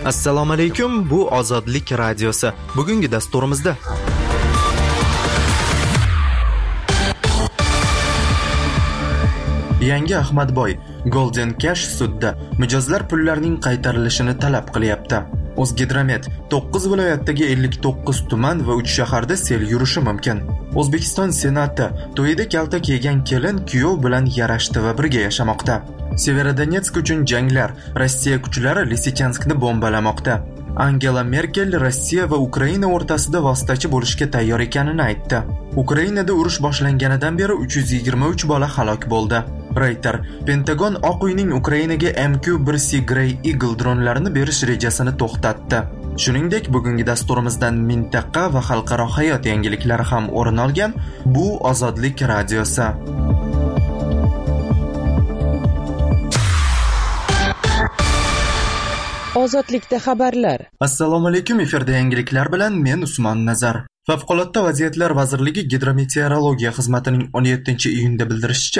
Assalomu alaykum, bu Ozodlik radiosi. Bugungi dasturimizda Yangi Ahmadboy Golden Cash sudda mijozlar pullarining qaytarilishini talab qilyapti. O'zgidromet 9 viloyatdagi 59 tuman va 3 shaharda sel yurishi mumkin. O'zbekiston Senati to'yida kaltak yegan kelin kuyov bilan yarashdi va birga yashamoqda. Severodonetsk uchun janglar, Rossiya kuchlari Lisichanskni bombalamoqda. Angela Merkel Rossiya va Ukraina o'rtasida vositachi bo'lishga tayyor ekanini aytdi. Ukrainada urush boshlanganidan beri 323 bola halok bo'ldi. Reuters Pentagon Oq uyning Ukrainaga MQ-1C Grey Eagle dronlarini berish rejasini to'xtatdi. Shuningdek, bugungi dasturimizdan mintaqa va xalqaro hayot yangiliklari ham o'rin olgan. Bu Ozodlik radiosi. Ozodlikda xabarlar. Assalomu alaykum, efirda yangiliklar bilan men Usmon Nazar. Favqulodda vaziyatlar vazirligi Gidrometeorologiya xizmatining 17-iyunda bildirishicha,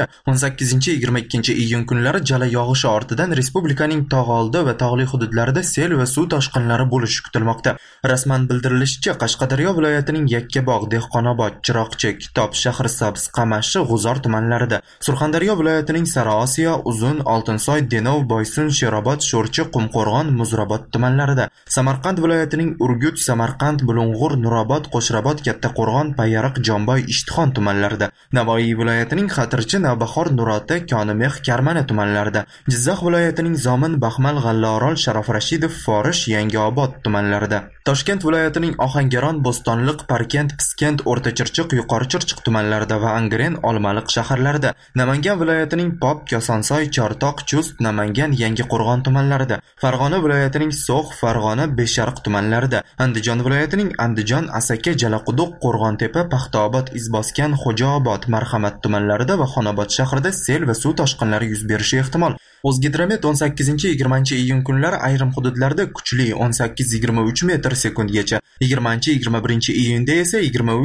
18-22 kunlari jala yog'ishi ortidan respublikaning tog'oldi va tog'li hududlarida sel va suv toshqinlari bo'lishi kutilmoqda. Rasman bildirilishicha, Qashqadaryo viloyatining Yakkabog', Dehqonobod, Chiroqchi, Kitob, Shahrisabz, Qamashi, G'uzor tumanlarida, Surxondaryo viloyatining Sariosiyo, Uzun, Oltinsoy, Denov, Boysun, Sherobod, Sho'rchi, Qumqo'rg'on, Muzrabot tumanlarida, Samarqand viloyatining Urgut, Samarqand, Bulung'ur, Nurobod, Qo'shrabot, Kattaqo'rg'on, Payariq, Jomboy, Ishtixon tumanlarida, Navoiy viloyatining Xatirchi, Navbahor, Nurota, Konimeh, Karmana tumanlarida, Jizzax viloyatining Zomin, Baxmal, G'allaorol, Sharof Rashidov, Forish, Yangiobod tumanlarida, Toshkent viloyatining Ohangaron, Bo'stonliq, Parkent, Piskent, O'rtachirchiq, Yuqori Chirchiq tumanlarida va Angren, Olmaliq shaharlarida, Namangan viloyatining Pop, Kosonsoy, Chortoq, Chust, Namangan, Yangiqo'rg'on tumanlarida, Farg'ona viloyatining So'x, Farg'ona, Beshariq tumanlarida, Andijon viloyatining Andijon, Asaka, Jalaquduq, Qo'rg'ontepa, Paxtaobod, Izboskan, Xo'jaobod, Marhamat tumanlarida va Xonobod shahrida sel va suv toshqinlari yuz berishi ehtimol. O'zgidromet 18-20 kunlari ayrim hududlarda kuchli 18-23 metr sekundgacha, 20-21 iyunda esa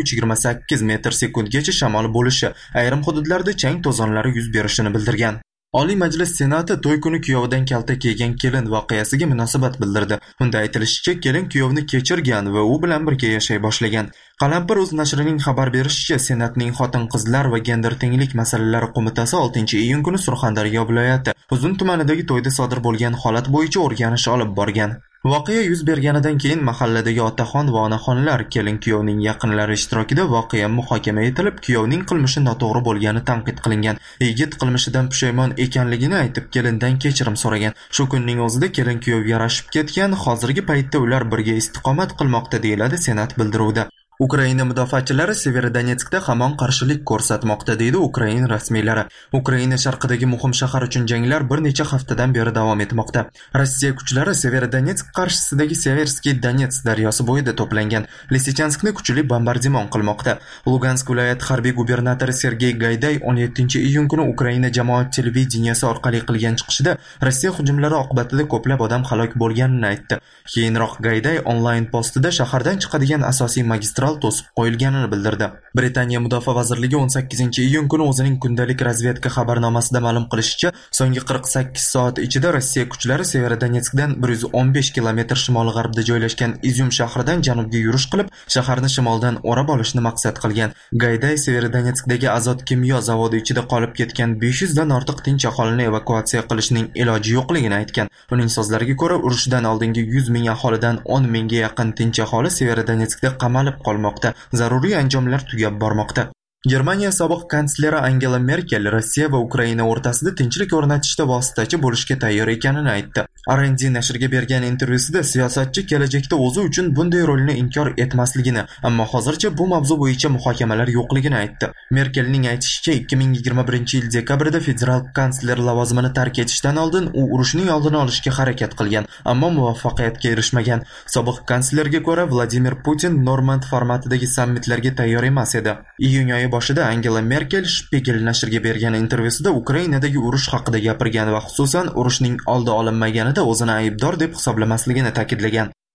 23-28 metr sekundgacha shamol bo'lishi, ayrim hududlarda chang to'zonlari yuz berishini bildirgan. Oliy Majlis Senati to'y kuni kuyovidan kaltak yegan kelin voqeasiga munosabat bildirdi. Unda aytilishicha, kelin kuyovni kechirgan va u bilan birga yashay boshlagan. Qalampir o'z nashrining xabar berishicha, Senatning Xotin-qizlar va gender tenglik masalalari qo'mitasi 6-iyun kuni Surxondaryo viloyati Uzun tumanidagi to'yda sodir bo'lgan holat bo'yicha o'rganish olib borgan. Voqea yuz berganidan keyin mahalladagi otaxon va onaxonlar kelin-kuyovning yaqinlari ishtirokida voqea muhokama etilib, kuyovning qilmishi noto'g'ri bo'lgani tanqid qilingan. Yigit qilmishidan pushaymon ekanligini aytib, kelindan kechirim so'ragan. Shu kunning o'zida kelin-kuyov yarashib ketgan, hozirgi paytda ular birga istiqomat qilmoqda, deyiladi Senat bildiruvida. Ukraina mudofaachilari Severodonetskda hamon qarshilik ko'rsatmoqda, deydi Ukraina rasmiylari. Ukraina sharqidagi muhim shahar uchun janglar bir necha haftadan beri davom etmoqda. Rossiya kuchlari Severodonetsk qarshisidagi Severskiy Donets daryosi bo'yida to'plangan. Lisichanskni kuchli bombardimon qilmoqda. Lugansk viloyati harbiy gubernatori Sergey Gayday 17-iyun kuni Ukraina jamoat televideniyasi orqali qilgan chiqishida Rossiya hujumlari oqibatida ko'plab odam halok bo'lganini aytdi. Keyinroq Gayday onlayn postida shahardan chiqadigan asosiy magistral to'sib qo'yilganini bildirdi. Britaniya Mudofaa vazirligi 18-iyun kuni o'zining kundalik razvedka xabarnomasida ma'lum qilishicha, so'nggi 48 soat ichida Rossiya kuchlari Severodonetskdan 115 kilometr shimol-g'arbda joylashgan Izyum shahridan janubga yurish qilib, shaharni shimoldan o'rab olishni maqsad qilgan. Gayday Severodonetskdagi azot kimyo zavodi ichida qolib ketgan 500 dan ortiq tinch aholini evakuatsiya qilishning iloji yo'qligini aytgan. Uning so'zlariga ko'ra, urushdan oldingi 100 ming aholidan 10 mingga yaqin tinch aholi Severodonetskda qamalib qolmoqda. Zaruriy anjomlar tugab bormoqda. Germaniya sobiq kansleri Angela Merkel Rossiya va Ukraina o'rtasida tinchlik o'rnatishda vositachi bo'lishga tayyor ekanini aytdi. RND nashriga bergan intervyusida siyosatchi kelajakda o'zi uchun bunday rolni inkor etmasligini, ammo hozircha bu mavzu bo'yicha muhokamalar yo'qligini aytdi. Merkelning aytishicha, 2021-yil dekabrda federal kansler lavozimini tark etishdan oldin u urushning oldini olishga harakat qilgan, ammo muvaffaqiyatga erishmagan. Sobiq kanslerga ko'ra, Vladimir Putin Normand formatidagi sammitlarga tayyor emas edi. Iyun oyi boshida Angela Merkel Spiegel nashriga bergan intervyusida Ukrainadagi urush haqida gapirgan va xususan urushning oldi olinmaganida o'zini aybdor deb hisoblamasligini ta'kidlagan.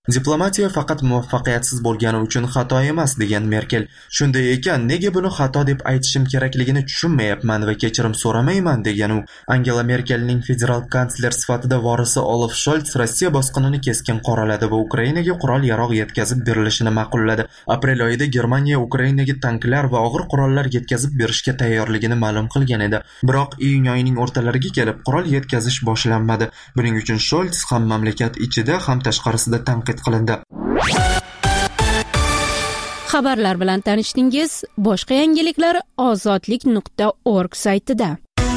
Diplomatiya faqat muvaffaqiyatsiz bo'lgani uchun xato emas degan Merkel. Shunday ekan, nega buni xato deb aytishim kerakligini tushunmayapman va kechirim so'ramayman degan u. Angela Merkelning federal kansler sifatida vorisi Olaf Scholz Rossiya bosqinini keskin qoraladi va Ukrainaga qurol-yarog' yetkazib berilishini ma'qulladi. Aprel oyida Germaniya Ukrainaga tanklar va og'ir qurollar yetkazib berishga tayyorligini ma'lum qilgan edi. Biroq iyun oyining o'rtalariga kelib qurol yetkazish boshlanmadi. Buning uchun Scholz ham mamlakat ichida ham tashqarisida tanqid qilindi. Xabarlar bilan tanishdingiz. Boshqa yangiliklar ozodlik.org saytida.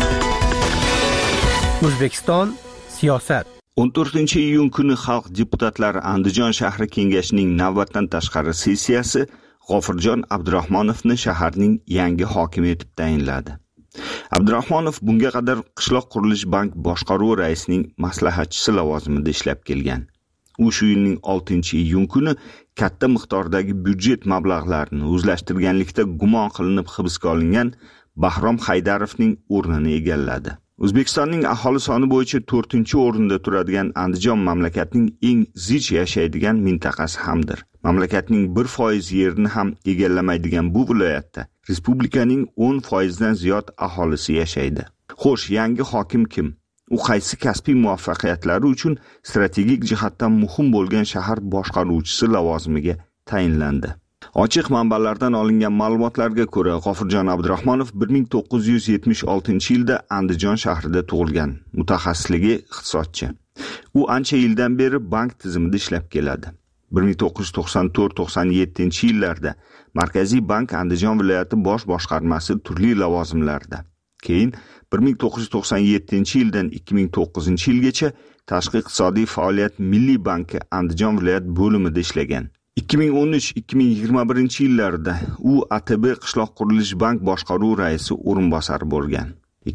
O'zbekiston siyosat. 14-iyun kuni xalq deputatlari Andijon shahri kengashining navbatdan tashqari sessiyasi G'ofirjon Abdurahmonovni shaharning yangi hokimi etib tayinladi. Abdurahmonov bunga qadar Qishloq qurilish bank boshqaruvi raisining maslahatchisi lavozimida ishlab kelgan. U shu yilning 6-iyun kuni katta miqdordagi byudjet mablag'larini o'zlashtirganlikda gumon qilinib hibsga olingan Bahrom Haydarovning o'rnini egalladi. O'zbekistonning aholi soni bo'yicha 4-o'rinda turadigan Andijon mamlakatning eng zich yashaydigan mintaqasi hamdir. Mamlakatning 1% yerini ham egallamaydigan bu viloyatda respublikaning 10% dan ziyod aholisi yashaydi. Xo'sh, yangi hokim kim? U qaysi kasbiy muvaffaqiyatlari uchun strategik jihatdan muhim bo'lgan shahar boshqaruvchisi lavozimiga tayinlandi. Ochiq manbalardan olingan ma'lumotlarga ko'ra, G'ofirjon Abdurahmonov 1976-yilda Andijon shahrida tug'ilgan, mutaxassisligi iqtisodchi. U ancha yildan beri bank tizimida ishlab keladi. 1994-97-yillarda Markaziy bank Andijon viloyati bosh boshqarmasi turli lavozimlarda. Keyin 1997-yildan 2009-yilgacha Tashqi iqtisodiy faoliyat Milliy banki Andijon viloyat bo'limida ishlagan. 2013-2021-yillarda u ATB Qishloq qurilish bank boshqaruvi raisi o'rinbosari bo'lgan.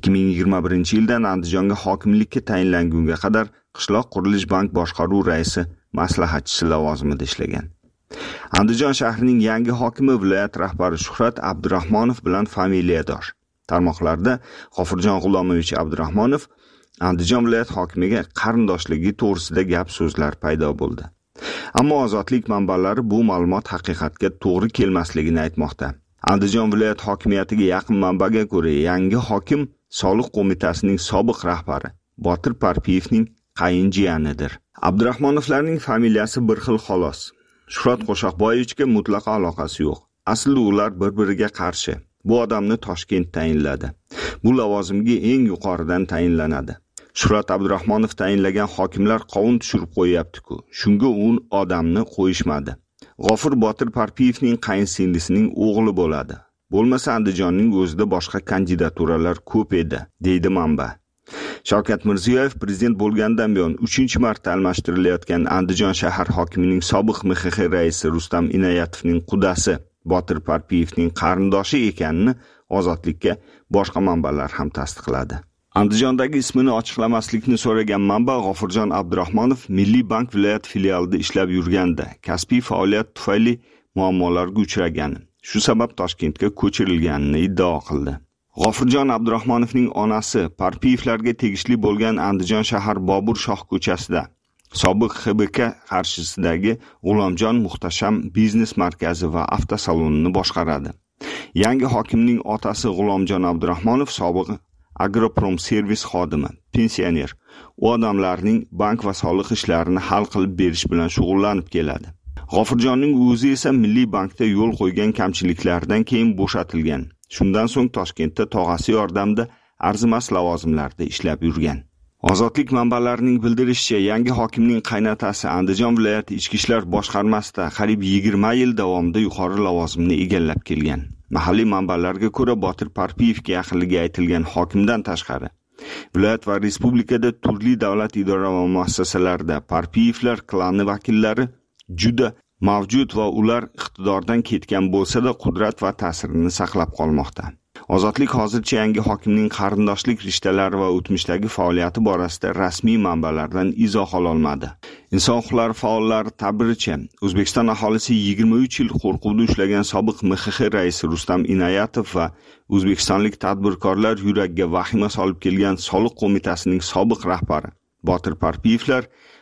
2021-yildan Andijonga hokimlikka tayinlangunga qadar Qishloq qurilish bank boshqaruvi raisi maslahatchisi lavozimida ishlagan. Andijon shahrining yangi hokimi viloyat rahbari Shuhrat Abdurahmonov bilan familiyadosh. Tarmoqlarda G'ofirjon G'ulomovich Abdurahmonov Andijon viloyat hokimiga qarindoshligi to'g'risida gap so'zlar paydo bo'ldi. Ammo ozodlik manbalari bu ma'lumot haqiqatga to'g'ri kelmasligini aytmoqda. Andijon viloyat hokimiyatiga yaqin manbaga ko'ra, yangi hokim Soliq qo'mitasining sobiq rahbari Botir Parpiyevning qayinjiyanidir. Abdurahmonovlarning familiyasi bir xil xolos. Shuhrat Qo'shoqboyevichga mutlaqo aloqasi yo'q. Aslida ular bir-biriga qarshi. Bu odamni Toshkent tayinladi. Bu lavozimga eng yuqoridan tayinlanadi. Shuhrat Abdurahmonov tayinlagan hokimlar qovun tushirib qo'yapti-ku. Shunga u odamni qo'yishmadi. G'ofir Botir Parpiyevning qayinsinglisining o'g'li bo'ladi. Bo'lmasa Andijonning o'zida boshqa kandidaturalar ko'p edi, deydi manba. Shavkat Mirziyoyev prezident bo'lgandan buyon 3-marta almashtirilayotgan Andijon shahar hokimining sobiq MXX raisi Rustam Inoyatovning qudasi Botir Parpiyevning qarindoshi ekanini ozodlikka boshqa manbalar ham tasdiqladi. Andijondagi ismini ochiqlamaslikni so'ragan manba G'ofirjon Abdurahmonov Milliy bank viloyat filialida ishlab yurganda kasbiy faoliyat tufayli muammolarga uchragan. Shu sabab Toshkentga ko'chirilganini iddao qildi. G'ofirjon Abdurahmonovning onasi Parpiyevlarga tegishli bo'lgan Andijon shahar Bobur Shoh ko'chasida sobiq XBK qarshisidagi G'ulomjon Muhtasham biznes markazi va avtosalonini boshqaradi. Yangi hokimning otasi G'ulomjon Abdurahmonov sobiq Agroprom servis xodimi, pensioner. U odamlarning bank va soliq ishlarini hal qilib berish bilan shug'ullanib keladi. G'ofirjonning o'zi esa Milliy bankda yo'l qo'ygan kamchiliklardan keyin bo'shatilgan. Shundan so'ng Toshkentda tog'asi yordamida arzimas lavozimlarda ishlab yurgan. Ozodlik manbalarining bildirishicha, yangi hokimning qaynotasi Andijon viloyati ichki ishlar boshqarmasida qariyb 20 yil davomida yuqori lavozimni egallab kelgan. Mahalliy manbalarga ko'ra, Botir Parpiyevga yaqinligi aytilgan hokimdan tashqari viloyat va respublikada turli davlat idora va muassasalarida Parpiyevlar klani vakillari juda mavjud va ular iqtidordan ketgan bo'lsa-da qudrat va ta'sirini saqlab qolmoqda. Ozodlik hozircha yangi hokimning qarindoshlik rishtalari va o'tmishdagi faoliyati borasida rasmiy manbalardan izoh ololmadi. Inson huquqlari faollari ta'biricha, O'zbekiston aholisi 23 yil qo'rquvda ushlagan sobiq MXX raisi Rustam Inoyatov va o'zbekistonlik tadbirkorlar yuragiga vahima solib kelgan Soliq qo'mitasining sobiq rahbari Botir Parpiyevlar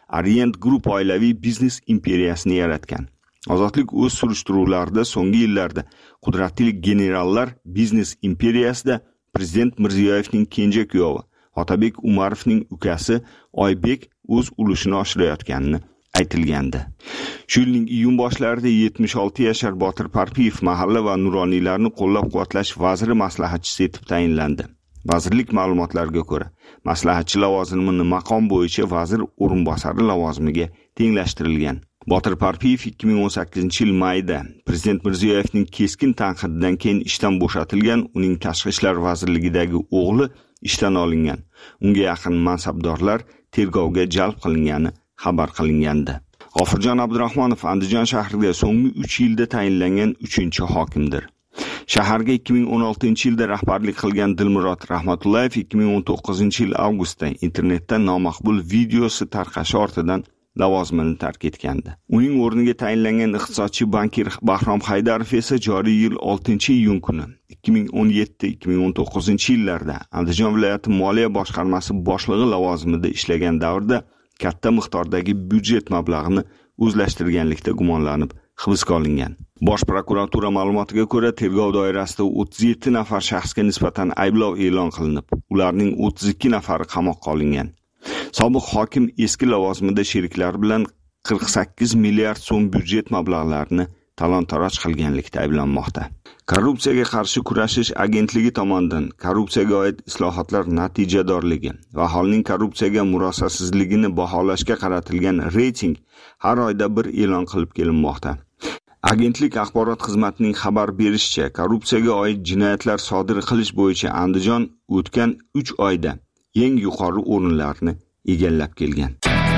Orient Group oilaviy biznes imperiyasini yaratgan. Ozodlik o'z surishtiruvlarida so'nggi yillarda qudratli generallar biznes imperiyasida Prezident Mirziyoyevning kenja kuyovi Otabek Umarovning ukasi Oybek o'z ulushini oshirayotganini aytilgandi. Shu yilning iyun boshlarida 76 yashar Botir Parpiyev mahalla va nuroniylarni qo'llab-quvvatlash vaziri maslahatchisi etib tayinlandi. Vazirlik ma'lumotlariga ko'ra, maslahatchi lavozimini maqom bo'yicha vazir o'rinbosari lavozimiga tenglashtirilgan. Botir Parpiyev 2018-yil mayda Prezident Mirziyoyevning keskin tanqididan keyin ishdan bo'shatilgan, uning Tashqi ishlar vazirligidagi o'g'li ishdan olingan. Unga yaqin mansabdorlar tergovga jalb qilingani xabar qilingandi. G'ofurjon Abdurahmonov Andijon shahriga so'nggi 3 yilda tayinlangan 3-hokimdir. Shaharga 2016-yilda rahbarlik qilgan Dilmurod Rahmatullayev 2019-yil avgustda internetda nomaqbul videosi tarqashi ortidan lavozimini tark etgandi. Uning o'rniga tayinlangan iqtisodchi bankir Bahrom Haydarov esa joriy yil 6-iyun kuni 2017-2019-yillarda Andijon viloyati moliya boshqarmasi boshlig'i lavozimida ishlagan davrda katta miqdordagi byudjet mablag'ini o'zlashtirganlikda gumonlanib hibsga olingan. Bosh prokuratura ma'lumotiga ko'ra, tergov doirasida 37 nafar shaxsga nisbatan ayblov e'lon qilinib, ularning 32 nafari qamoqqa olingan. Sobiq hokim eski lavozimida sheriklari bilan 48 milliard so'm byudjet mablag'larini talon-taroj qilganlikda ayblanmoqda. Korrupsiyaga qarshi kurashish agentligi tomonidan korrupsiyaga oid islohotlar natijadorligi va aholining korrupsiyaga murosasizligini baholashga qaratilgan reyting har oyda bir e'lon qilib kelinmoqda. Agentlik axborot xizmatining xabar berishicha, korrupsiyaga oid jinoyatlar sodir qilish bo'yicha Andijon o'tgan 3 oyda eng yuqori o'rinlarni egallab kelgan.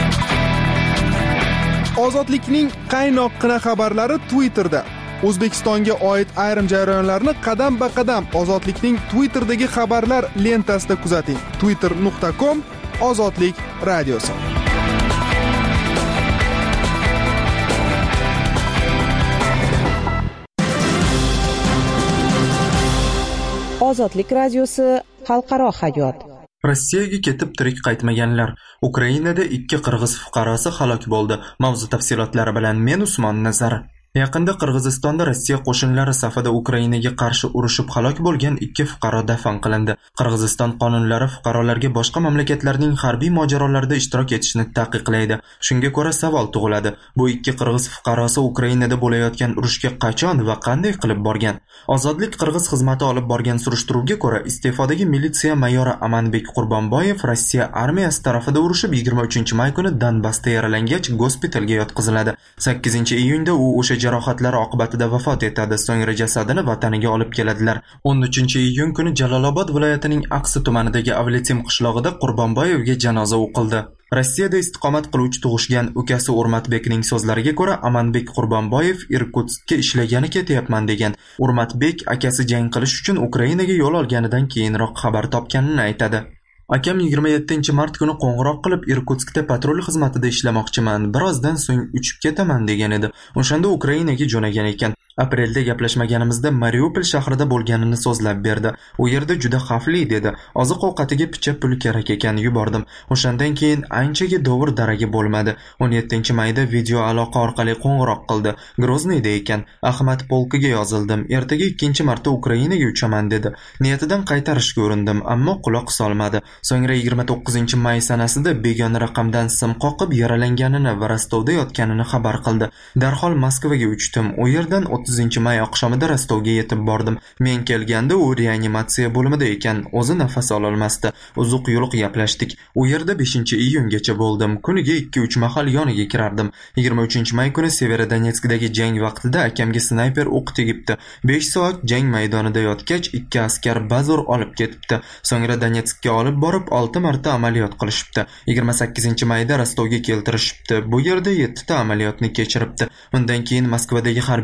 Ozodlikning qaynoqqina xabarlari Twitterda. O'zbekistonga oid ayrim jarayonlarni qadam-ba-qadam Ozodlikning Twitterdagi xabarlar lentasida kuzating. twitter.com/ozodlik radiosi. Ozodlik radiosi xalqaro hayot. Rossiyaga ketib tirik qaytmaganlar. Ukrainada 2 qirg'iz fuqarosi halok bo'ldi. Mavzu tafsilotlari bilan men Usmon Nazar. Yaqinda Qirg'izistonda Rossiya qo'shinlari safida Ukrainaga qarshi urushib halok bo'lgan 2 fuqaro dafn qilindi. Qirg'iziston qonunlari fuqarolarga boshqa mamlakatlarning harbiy mojarolarida ishtirok etishni taqiqlaydi. Shunga ko'ra savol tug'iladi. Bu 2 qirg'iz fuqarosi Ukrainada bo'layotgan urushga qachon va qanday qilib borgan? Ozodlik Qirg'iz xizmati olib borgan surishtiruvga ko'ra, iste'fodagi militsiya mayori Amanbek Qurbonboyev Rossiya armiyasi tarafida urushib 23-may kuni Donbassda yaralangach gospitalga yotqiziladi. 8-iyunda u o'sha jarohatlari oqibatida vafot etadi. So'ngra jasadini vataniga olib keladilar. 13-iyun kuni Jalolobod viloyatining Aqsi tumanidagi Avletim qishlog'ida Qurbonboyevga janoza o'qildi. Rossiyada istiqomat qiluvchi tug'ishgan ukasi Urmatbekning so'zlariga ko'ra, Amanbek Qurbonboyev Irkutskka ishlagani ketyapman degan. Urmatbek akasi jang qilish uchun Ukrainaga yo'l olganidan keyinroq xabar topganini aytadi. Akam 27-mart kuni qo'ng'iroq qilib Irkutskda patrul xizmatida ishlamoqchiman, birozdan so'ng uchib ketaman degan edi. O'shanda Ukrainaga jo'nagan ekan. Aprelda gaplashmaganimizda Mariupol shahrida bo'lganini so'zlab berdi. U yerda juda xavfli dedi. Oziq-ovqatiga picha pul kerak ekan, yubordim. O'shandan keyin anchaga dovur daragi bo'lmadi. 17-mayda video aloqa orqali qo'ng'iroq qildi. Grozniyda ekan. Ahmad polkiga yozildim. Ertaga 2-marta Ukrainaga uchaman dedi. Niyatidan qaytarishga urindim, ammo quloq solmadi. So'ngra 29-may sanasida begona raqamdan sim qoqib yaralanganini va Rostovda yotganini xabar qildi. Darhol Moskvaga uchdim. U yerdan 30-may oqshomida Rostovga yetib bordim. Men kelganda u reanimatsiya bo'limida ekan. O'zi nafas ola olmasdi. Uzuq-yuluq gaplashdik. U yerda 5-iyungacha bo'ldim. Kuniga 2-3 mahal yoniga kirardim. 23-may kuni Severodonetskdagi jang vaqtida akamga snayper o'q tegibdi. 5 soat jang maydonida yotgach, 2 askar bazur olib ketibdi. So'ngra Donetskka olib borib 6 marta amaliyot qilishibdi. 28-mayda Rostovga keltirishibdi. Bu yerda 7 ta amaliyotni kechiribdi. Undan keyin Moskvadagi harbiy gospital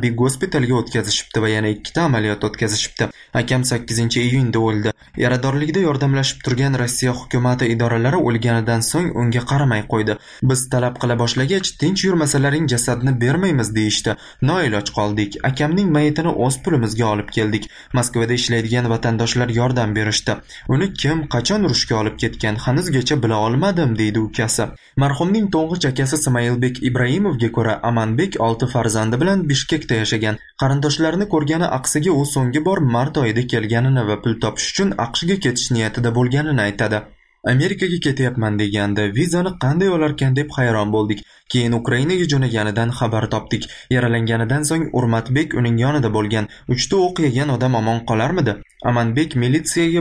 gospitalga o'tkazishibdi va yana 2 ta amaliyot o'tkazishibdi. Akam 8-iyunda o'ldi. Yaradorlikda yordamlashib turgan Rossiya hukumati idoralari o'lganidan so'ng unga qaramay qo'ydi. Biz talab qila boshlagach, tinch yurmasalaring jasadni bermaymiz deyishdi. Noiloj qoldik. Akamning mayitini o'z pulimizga olib keldik. Moskvada ishlaydigan vatandoshlar yordam berishdi. Uni kim, qachon urushga olib ketgan, hanuzgacha bila olmadim, deydi ukasi. Marhumning to'ng'ich akasi Ismoilbek Ibrahimovga ko'ra, Amanbek 6 farzandi bilan Bishkekda yashagan. Qarindoshlarini ko'rgani aqsiga u so'nggi bor mart oyida kelganini va pul topish uchun AQShga ketish niyatida bo'lganini aytadi. Amerikaga ketyapman deganda vizani qanday olarkan deb hayron bo'ldik. Keyin Ukrainaga jo'naganidan xabar topdik. Yaralanganidan so'ng Urmatbek uning yonida bo'lgan. 3 ta o'q yegan odam omon qolarmidi? Amanbek militsiyaga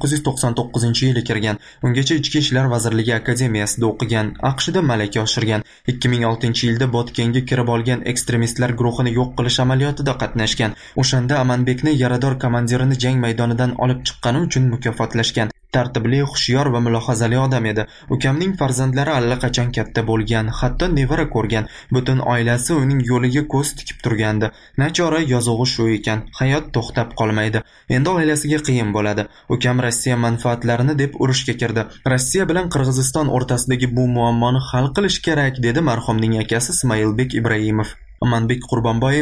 1999-yili kirgan. Ungacha Ichki ishlar vazirligi akademiyasida o'qigan. AQShda malaka oshirgan. 2006-yilda Botkenga kirib olgan ekstremistlar guruhini yo'q qilish amaliyotida qatnashgan. O'shanda Amanbekni yarador komandirini jang maydonidan olib chiqqani uchun mukofotlashgan. Tartibli, xushyor va mulohazali odam edi. Ukamning farzandlari allaqachon katta bo'lgan, hatto nevara ko'rgan. Butun oilasi uning yo'liga ko'z tikib turgandi. Nachora yozug'i shu ekan, hayot to'xtab qolmaydi. Endi oilasiga qiyin bo'ladi. Ukam Rossiya manfaatlarini deb urushga kirdi. Rossiya bilan Qirg'iziston o'rtasidagi bu muammoni hal qilish kerak, dedi marhumning akasi Ismoilbek Ibrahimov. Amanbek Qurbonboyev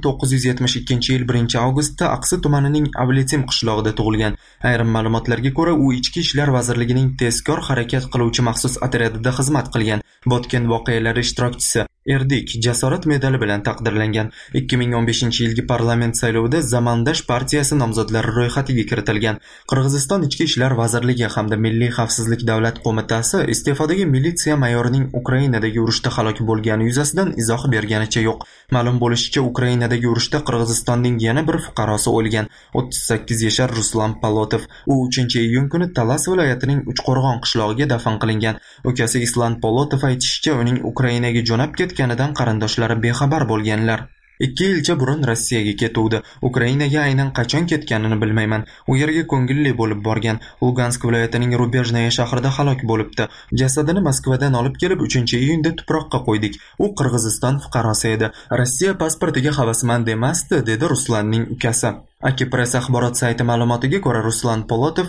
1972-yil 1-avgustda Aqsi tumanining Avlitim qishlog'ida tug'ilgan. Ayrim ma'lumotlarga ko'ra, u Ichki ishlar vazirligining tezkor harakat qiluvchi maxsus otryadida xizmat qilgan. Botken voqealari ishtirokchisi. Erdik jasorat medali bilan taqdirlangan. 2015-yilgi parlament saylovida Zamandash partiyasi nomzodlari ro'yxatiga kiritilgan. Qirg'iziston Ichki ishlar vazirligi hamda Milliy xavfsizlik davlat qo'mitasi iste'fodagi militsiya mayorining Ukrainadagi urushda halok bo'lgani yuzasidan izoh berganicha yo'q. Ma'lum bo'lishicha, Ukrainadagi urushda Qirg'izistonning yana bir fuqarosi o'lgan. 38 yashar Ruslan Polotov. U 3-iyun kuni Talas viloyatining Uchqo'rg'on qishlog'iga dafn qilingan. Ukasi Islan Polotov aytishicha, uning Ukrainaga jo'nab ketganidan qarindoshlari bexabar bo'lganlar. 2 yilcha burun Rossiyaga ketuvdi. Ukrainaga aynan qachon ketganini bilmayman. U yerga ko'ngilli bo'lib borgan. Lugansk viloyatining Rubejnaya shahrida halok bo'libdi. Jasadini Moskvadan olib kelib 3-iyunda tuproqqa qo'ydik. U Qirg'iziston fuqarosi edi. Rossiya pasportiga havasmand emasdi, dedi Ruslanning ukasi. Akipress axborot sayti ma'lumotiga ko'ra, Ruslan Polotov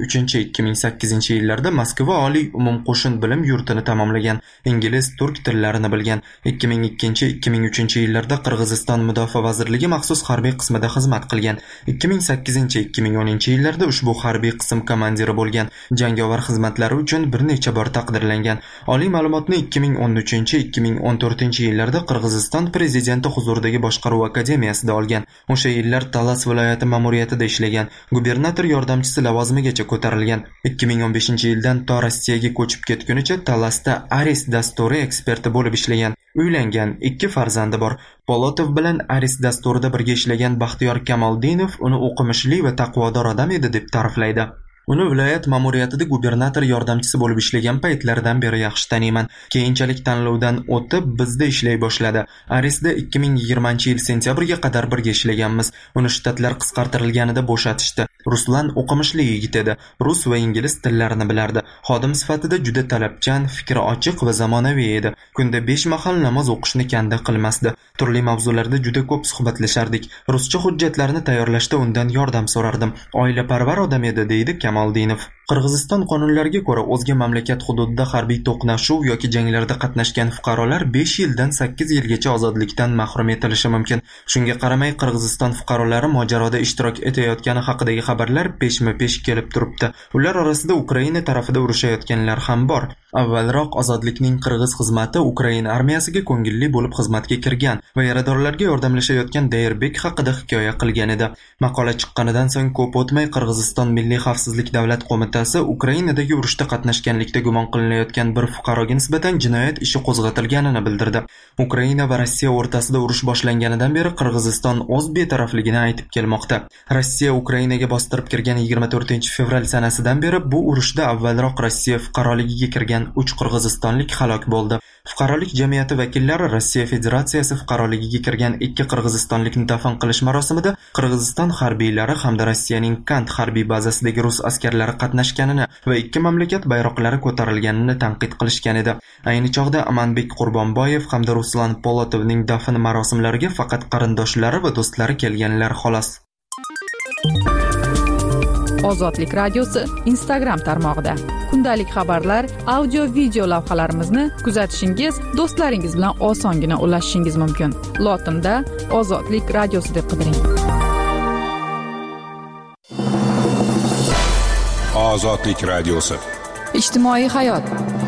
2003-2008-yillarda Moskva oliy umumqo'shin bilim yurtini tamomlagan. Ingliz, turk tillarini bilgan. 2002-2003-yillarda Qirg'iziston Mudofaa vazirligi maxsus harbiy qismida xizmat qilgan. 2008-2010-yillarda ushbu harbiy qism komandiri bo'lgan. Jangovar xizmatlari uchun bir necha bor taqdirlangan. Oliy ma'lumotni 2013-2014-yillarda Qirg'iziston prezidenti huzuridagi boshqaruv akademiyasida olgan. O'sha yillar Talas viloyati ma'muriyatida ishlagan. Gubernator yordamchisi lavozimigacha ko'tarilgan. 2015-yildan to Rossiyaga ko'chib ketgunicha Talasda Aris dasturi eksperti bo'lib ishlagan. Uylangan, 2 farzandi bor. Polotov bilan Aris dasturida birga ishlagan Baxtiyor Kamoldinov uni o'qimishli va taqvodor odam edi deb ta'riflaydi. Uni viloyat ma'muriyatida gubernator yordamchisi bo'lib ishlagan paytlaridan beri yaxshi taniyman. Keyinchalik tanlovdan o'tib bizda ishlay boshladi. Arisda 2020-yil sentyabrga qadar birga ishlaganmiz. Uni shtatlar qisqartirilganida bo'shatishdi. Ruslan o'qimishli yigit edi. Rus va ingliz tillarini bilardi. Xodim sifatida juda talabchan, fikri ochiq va zamonaviy edi. Kunda 5 mahal namoz o'qishni kanda qilmasdi. Turli mavzularda juda ko'p suhbatlashardik. Ruscha hujjatlarni tayyorlashda undan yordam so'rardim. Oilaparvar odam edi, deydi Kamoldinov. Qirg'iziston qonunlariga ko'ra, o'zga mamlakat hududida harbiy to'qnashuv yoki janglarda qatnashgan fuqarolar 5 yildan 8 yilgacha ozodlikdan mahrum etilishi mumkin. Shunga qaramay, Qirg'iziston fuqarolari mojaroda ishtirok etayotgani haqidagi xabarlar peshma-pesh kelib turibdi. Ular orasida Ukraina tarafida urushayotganlar ham bor. Avvalroq ozodlikning qirg'iz xizmati Ukraina armiyasiga ko'ngilli bo'lib xizmatga kirgan va yaradorlarga yordamlashayotgan Dayrbek haqida hikoya qilgan edi. Maqola chiqqanidan so'ng ko'p o'tmay Qirg'iziston Milliy xavfsizlik davlat qo'mitasi Ukrainadagi urushda qatnashganlikda gumon qilinayotgan bir fuqaroga nisbatan jinoyat ishi qo'zg'atilganini bildirdi. Ukraina va Rossiya o'rtasida urush boshlanganidan beri Qirg'iziston o'z betarafligini aytib kelmoqda. Rossiya Ukrainaga bostirib kirgan 24 fevral sanasidan beri bu urushda avvalroq Rossiya fuqaroligiga kirgan qilgan 3 qirg'izistonlik halok bo'ldi. Fuqarolik jamiyati vakillari Rossiya Federatsiyasi fuqaroligiga kirgan 2 qirg'izistonlikni dafn qilish marosimida Qirg'iziston harbiylari hamda Rossiyaning Kant harbiy bazasidagi rus askarlari qatnashganini va 2 mamlakat bayroqlari ko'tarilganini tanqid qilishgan edi. Ayni chog'da Amanbek Qurbonboyev hamda Ruslan Polotovning dafn marosimlariga faqat qarindoshlari va do'stlari kelganlar xolos. Ozodlik radiosi Instagram tarmog'ida kundalik xabarlar, audio video lavhalarimizni kuzatishingiz, do'stlaringiz bilan osongina ulashishingiz mumkin. Lotinda Ozodlik radiosi deb qidiring. Ozodlik radiosi. Ijtimoiy hayot.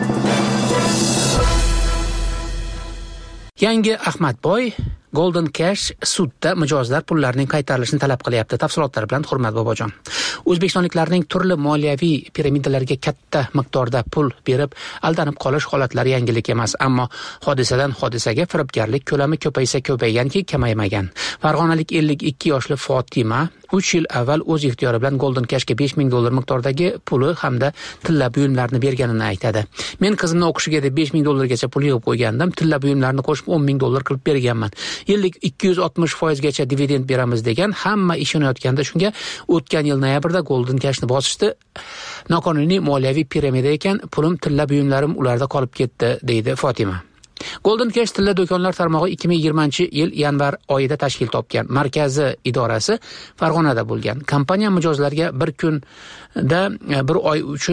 Yangi Ahmadboy Golden Cash sudda mijozlar pullarining qaytarilishini talab qilyapti. Tafsilotlar bilan Hurmat Bobojon. O'zbekistonliklarning turli moliyaviy piramidalarga katta miqdorda pul berib aldanib qolish holatlari yangilik emas, ammo hodisadan hodisaga firibgarlik ko'lami ko'paysa ko'payganki kamaymagan. Farg'onalik 52 yoshli Fotima 3 yil avval o'z ixtiyori bilan Golden Cashga $5000 miqdordagi puli hamda tilla buyumlarni berganini aytadi. Men qizimni o'qishiga deb $5000 gacha pul yig'ib qo'ygandim, tilla buyumlarni qo'shib $10000 qilib berganman. Yillik 260% gacha dividend beramiz degan, hamma ishonayotganda shunga o'tgan yil noyabrda Golden Cashni bosishdi. Noqonuniy moliyaviy piramida ekan, pulim tilla buyumlarim ularda qolib ketdi, deydi Fotima. Golden Cash tilla do'konlar tarmog'i 2020-yil yanvar oyida tashkil topgan. Markazi idorasi Farg'onada bo'lgan. Kompaniya mijozlarga bir kunda bir oy uchun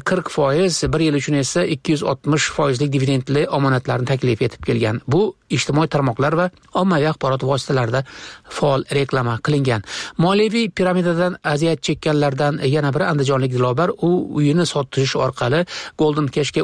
40%, bir yil uchun esa 260% lik dividendli omonatlarni taklif etib kelgan. Bu ijtimoiy tarmoqlar va ommaviy axborot vositalarida faol reklama qilingan. Moliyaviy piramidadan aziyat chekkanlardan yana biri andijonlik Dilobar, u uyini sotish orqali Golden Cashga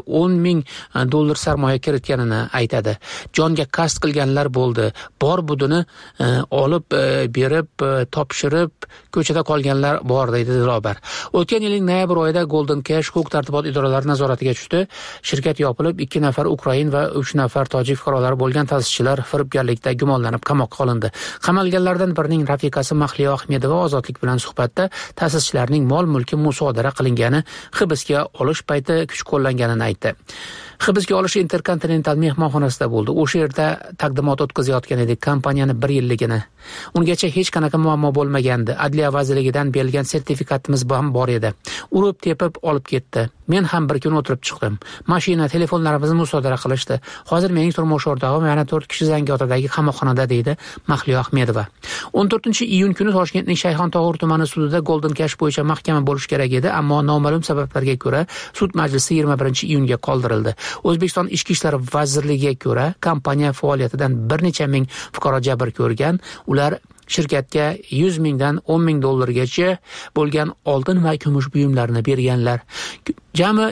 $10,000 sarmoya kiritganini aytadi. Jonga qasd qilganlar bo'ldi. Bor budini olib berib, topshirib, ko'chada qolganlar bor, deydi Dilobar. O'tgan yilning noyabr oyida Golden Cash huquq-tartibot idoralari nazoratiga tushdi. Shirkat yopilib, 2 nafar Ukrain va 3 nafar tojik fuqarolari bo'lgan ta'sischilar firibgarlikda gumonlanib qamoqqa olindi. Qamalganlardan birining rafiqasi Mahliyo Ahmedova Ozodlik bilan suhbatda ta'sischilarning mol-mulki musodara qilingani, hibsga olish payti kuch qo'llanganini aytdi. Hibsga olish Intercontinental mehmonxonasida bo'ldi. O'sha yerda taqdimot o'tkazayotgan edik kompaniyani 1 yilligini. Ungacha hech qanaqa muammo bo'lmagandi. Adliya vazirligidan berilgan sertifikatimiz ham bor edi. Urib tepib olib ketdi. Men ham bir kun o'tirib chiqdim. Mashina, telefonlarimizni musodara qilishdi. Hozir mening turmush o'rtog'im yana 4 kishi Zangiotadagi qamoqxonada, deydi Mahliyo Ahmedova. 14-iyun kuni Toshkentning Shayxontohur tumani sudida Golden Cash bo'yicha mahkama bo'lish kerak edi, ammo noma'lum sabablarga ko'ra sud majlisi 21-iyunga qoldirildi. O'zbekiston Ichki ishlar vazirligiga ko'ra, kompaniya faoliyatidan bir necha ming fuqaro jabr ko'rgan. Ular shirkatga $100,000 dan $10,000 gacha bo'lgan oltin va kumush buyumlarni berganlar. Jami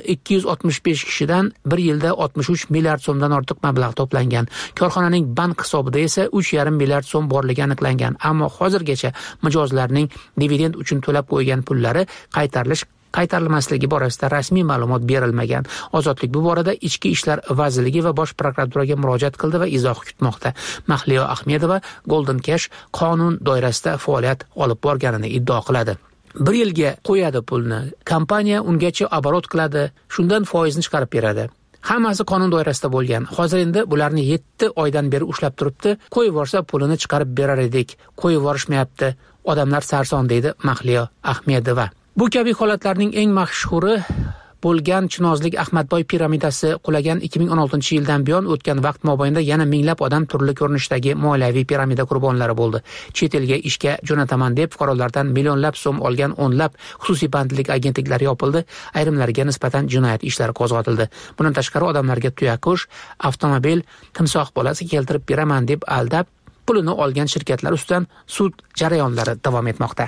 265 kishidan bir yilda 63 milliard so'mdan ortiq mablag' to'plangan. Korxonaning bank hisobida esa 3,5 milliard so'm borligi aniqlangan. Ammo hozirgacha mijozlarning dividend uchun to'lab qo'ygan pullari qaytarilmasligi borasida rasmiy ma'lumot berilmagan. Ozodlik bu borada Ichki ishlar vazirligi va Bosh prokuraturaga murojaat qildi va izoh kutmoqda. Mahliyo Ahmedova Golden Cash qonun doirasida faoliyat olib borganini iddao qiladi. 1 yilga qo'yadi pulni. Kompaniya ungacha oborot qiladi, shundan foizni chiqarib beradi. Hammasi qonun doirasida bo'lgan. Hozir endi bularni 7 oydan beri ushlab turibdi. Qo'yib yuborsa pulini chiqarib berar edik. Qo'yib yuborishmayapti. Odamlar sarson, deydi Mahliyo Ahmedova. Bu kabi holatlarning eng mashhuri bo'lgan Chinozlik Ahmadboy piramidasi qulagan 2016-yildan buyon o'tgan vaqt mobaynida yana minglab odam turli ko'rinishdagi moliyaviy piramida qurbonlari bo'ldi. Chet elga ishga jo'nataman deb fuqarolardan millionlab so'm olgan o'nlab xususiy bandlik agentliklari yopildi, ayrimlariga nisbatan jinoyat ishlari qo'zg'atildi. Bundan tashqari odamlarga tuyaqush, avtomobil, timsoh bolasi keltirib beraman deb aldab, pulini olgan shirkatlar ustidan sud jarayonlari davom etmoqda.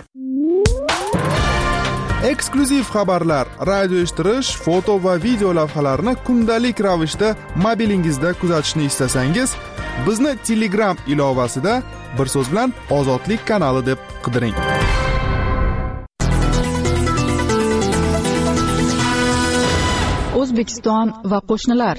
Eksklyuziv xabarlar, radio eshittirish, foto va video lavhalarni kundalik ravishda mobilingizda kuzatishni istasangiz, bizni Telegram ilovasida bir so'z bilan Ozodlik kanali deb qidiring. O'zbekiston va qo'shnilar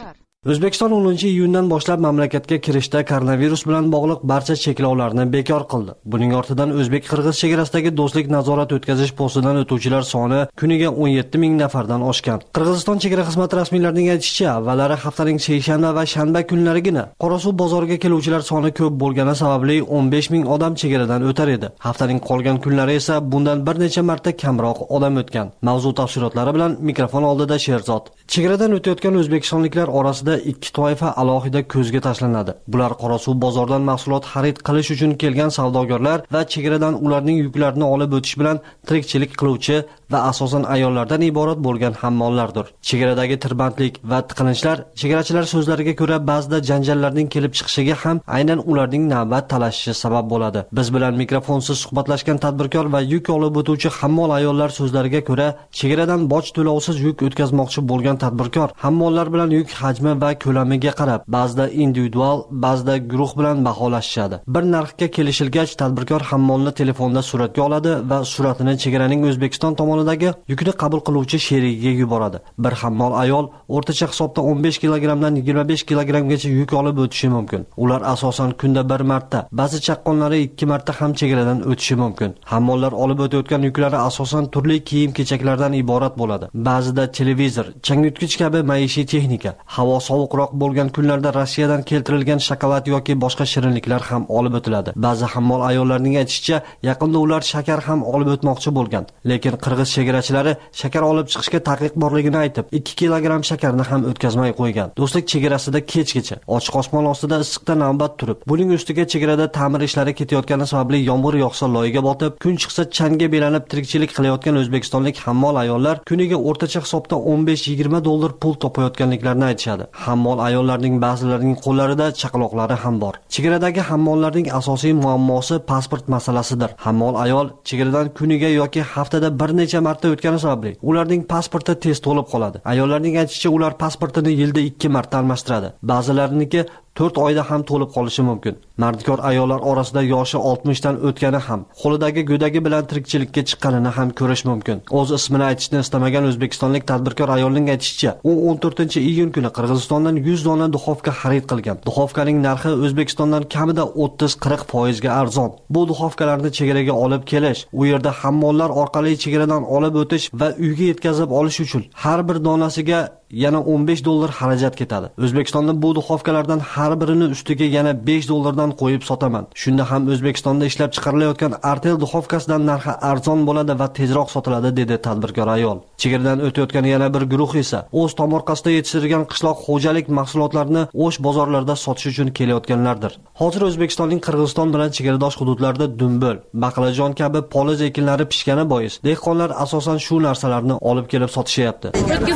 O'zbekiston 10-iyundan boshlab mamlakatga kirishda koronavirus bilan bog'liq barcha cheklovlarni bekor qildi. Buning ortidan o'zbek-qirg'iz chegarasidagi do'stlik nazorat o'tkazish postidan o'tuvchilar soni kuniga 17 ming nafardan oshgan. Qirg'iziston chegara xizmati rasmiylarining aytishicha, avvallari haftaning seshanba va shanba kunlarigina Qorasuv bozoriga keluvchilar soni ko'p bo'lgani sababli 15 ming odam chegaradan o'tar edi. Haftaning qolgan kunlari esa bundan bir necha marta kamroq odam o'tgan. Mavzu tafsilotlari bilan mikrofon oldida Sherzod. Chegaradan o'tayotgan o'zbekistonliklar orasida ikki toifa alohida ko'zga tashlanadi. Bular Qorasuv bozordan mahsulot xarid qilish uchun kelgan savdogarlar va chegaradan ularning yuklarini olib o'tish bilan tirikchilik qiluvchi va asosan ayollardan iborat bo'lgan hammollardir. Chegaradagi tirbandlik va tiqilinchlar chegarachilar so'zlariga ko'ra ba'zida janjallarning kelib chiqishiga ham aynan ularning navbat talashishi sabab bo'ladi. Biz bilan mikrofonsiz suhbatlashgan tadbirkor va yuk olib o'tuvchi hammol ayollar so'zlariga ko'ra, chegaradan boj to'lovsiz yuk o'tkazmoqchi bo'lgan tadbirkor hammollar bilan yuk hajmi va ko'lamiga qarab, ba'zida individual, ba'zida guruh bilan baholashadi. Bir narxga kelishilgach, tadbirkor hammolni telefonda suratga oladi va suratini chegaraning O'zbekiston tomonidagi yukni qabul qiluvchi sherigiga yuboradi. Bir hammol ayol o'rtacha hisobda 15 kilogramdan 25 kilogramgacha yuk olib o'tishi mumkin. Ular asosan kunda bir marta, ba'zi chaqqonlari 2 marta ham chegaradan o'tishi mumkin. Hammollar olib o'tayotgan yuklari asosan turli kiyim-kechaklardan iborat bo'ladi. Ba'zida televizor, changyutgich kabi maishiy texnika, havo sovuqroq bo'lgan kunlarda Rossiyadan keltirilgan shokolad yoki boshqa shirinliklar ham olib o'tiladi. Ba'zi hammol ayollarning aytishicha, yaqinda ular shakar ham olib o'tmoqchi bo'lgan. Lekin qirg'iz chegarachilari shakar olib chiqishga taqiq borligini aytib, 2 kilogram shakarni ham o'tkazmay qo'ygan. Do'stlik chegarasida kechgacha ochiq osmon ostida issiqda navbat turib, buning ustiga chegarada ta'mir ishlari ketayotgani sababli yomg'ir yog'sa loyiga botib, kun chiqsa changga belanib tirikchilik qilayotgan o'zbekistonlik hammol ayollar kuniga o'rtacha hisobda 15-20 dollar pul topayotganliklarini aytishadi. Hammol ayollarning ba'zilarining qo'llarida chaqaloqlari ham bor. Chegaradagi hammollarning asosiy muammosi pasport masalasidir. Hammol ayol chegaradan kuniga yoki haftada bir necha marta o'tgani sababli ularning pasporti tez to'lib qoladi. Ayollarning aytishicha, ular pasportini yilda 2 marta almashtiradi. Ba'zilariniki 4 oyda ham to'lib qolishi mumkin. Mardikor ayollar orasida yoshi 60 dan o'tgani ham, qo'lidagi go'dagi bilan tirikchilikka chiqqanini ham ko'rish mumkin. O'z ismini aytishni istamagan o'zbekistonlik tadbirkor ayolning aytishicha, u 14-iyun kuni Qirg'izistondan 100 dona duxovka xarid qilgan. Duxovkaning narxi O'zbekistondan kamida 30-40% ga arzon. Bu duxovkalarni chegaraga olib kelish, u yerda hammollar orqali chegaradan olib o'tish va uyga yetkazib olish uchun har bir donasiga yana 15 dollar xarajat ketadi. O'zbekistonda bu duxovkalardan har birini ustiga yana 5 dollardan qo'yib sotaman. Shunda ham O'zbekistonda ishlab chiqarilayotgan Artel duxovkasidan narxi arzon bo'ladi va tezroq sotiladi, dedi tadbirkor ayol. Chegaradan o'tayotgan yana bir guruh esa o'z tomorqasida yetishtirilgan qishloq xo'jalik mahsulotlarini o'sh bozorlarda sotish uchun kelayotganlardir. Hozir O'zbekistonning Qirg'iziston bilan chegaradosh hududlarda dumbul, baqlajon kabi poliz ekinlari pishgani bois dehqonlar asosan shu narsalarni olib kelib sotishyapti.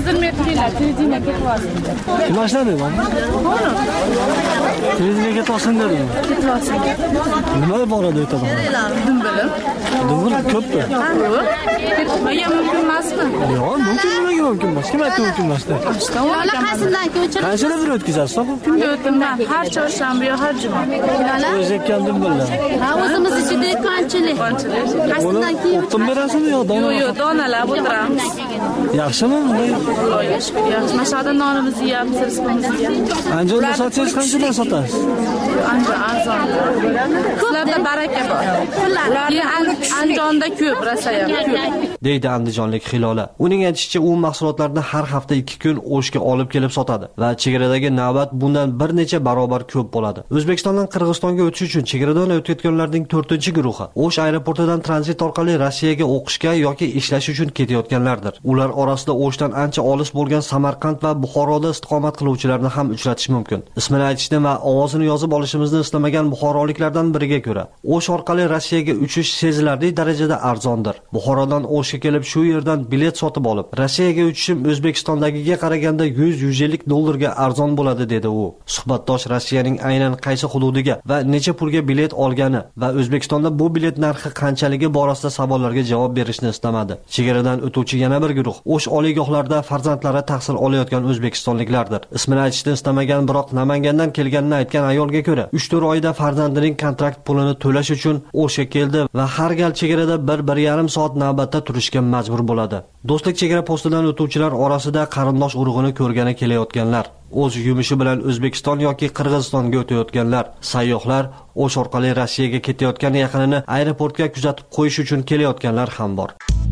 Başladım. Televizyon ketasın dedim. Ketasın. Nima boradi o'tadi? Dumbilim. Dumbil ko'pmi? Ketmaga mumkin emasmi? Yo'q, mumkin nimaga mumkin emas? Kim aytdi mumkin emas deb? Yo'q, qaysidan ko'chirib? Qanchadan bir o'tkazasiz? Kunda o'taman. Har chorshanba yo har juma. O'zi ekan dumbillar. Ha, o'zimiz ichida qanchalik? Qaysidan keyin? O'tib berasizmi yo dona? Yo'q, donalab o'tiramiz. Yaxshimi? Xudoga shukr, yaxshi. Mashada nonimizni yeyapmiz, rizqimizni yeyapmiz. Anjonni sotsangiz qanchadan sotasiz? Anjon arzon. Sizlarda baraka bor. Anjonda ko'p, rasayam ko'p. Deydi andijonlik Hilola. Uning aytishicha, u mahsulotlarni har hafta 2 kun O'shga olib kelib sotadi va chegaradagi navbat bundan bir necha barobar ko'p bo'ladi. O'zbekistondan Qirg'izistonga o'tish uchun chegaradan o'tayotganlarning 4-guruhi O'sh aeroportidan tranzit orqali Rossiyaga o'qishga yoki ishlash uchun ketayotganlardir. Ular orasida O'shdan ancha olis bo'lgan Samarqand va Buxoroda istiqomat qiluvchilarni ham uchratish mumkin. Ismini aytishni va ovozini yozib olishimizni istamagan buxoroliklardan biriga ko'ra, O'sh orqali Rossiyaga uchish sezilarli darajada arzondir. Buxorodan O'shga kelib shu yerdan bilet sotib olib, Rossiyaga uchishim O'zbekistondagiga qaraganda 100-150 dollarga arzon bo'ladi, dedi u. Suhbatdosh Rossiyaning aynan qaysi hududiga va necha pulga bilet olgani va O'zbekistonda bu bilet narxi qanchaligi borasida savollarga javob berishni istamadi. Chegaradan o'tuvchi yana bir guruh O'sh oliygohlarida farzandlari tahsil olayotgan o'zbekistonliklardir. Ismini aytishni istamagan, biroq Namangandan kelganini aytgan ayolga ko'ra, 3-4 oyda farzandining kontrakt pulini to'lash uchun O'shga keldi va har gal chegarada 1-1,5 soat navbatda turishga majbur bo'ladi. Do'stlik chegara postidan o'tuvchilar orasida qarindosh urug'ini ko'rgani kelayotganlar. o'z yumushi bilan O'zbekiston yoki Qirg'izistonga o'tayotganlar, sayyohlar, O'sh orqali Rossiyaga ketayotgan yaqinini aeroportga kuzatib qo'yish uchun kelayotganlar ham bor.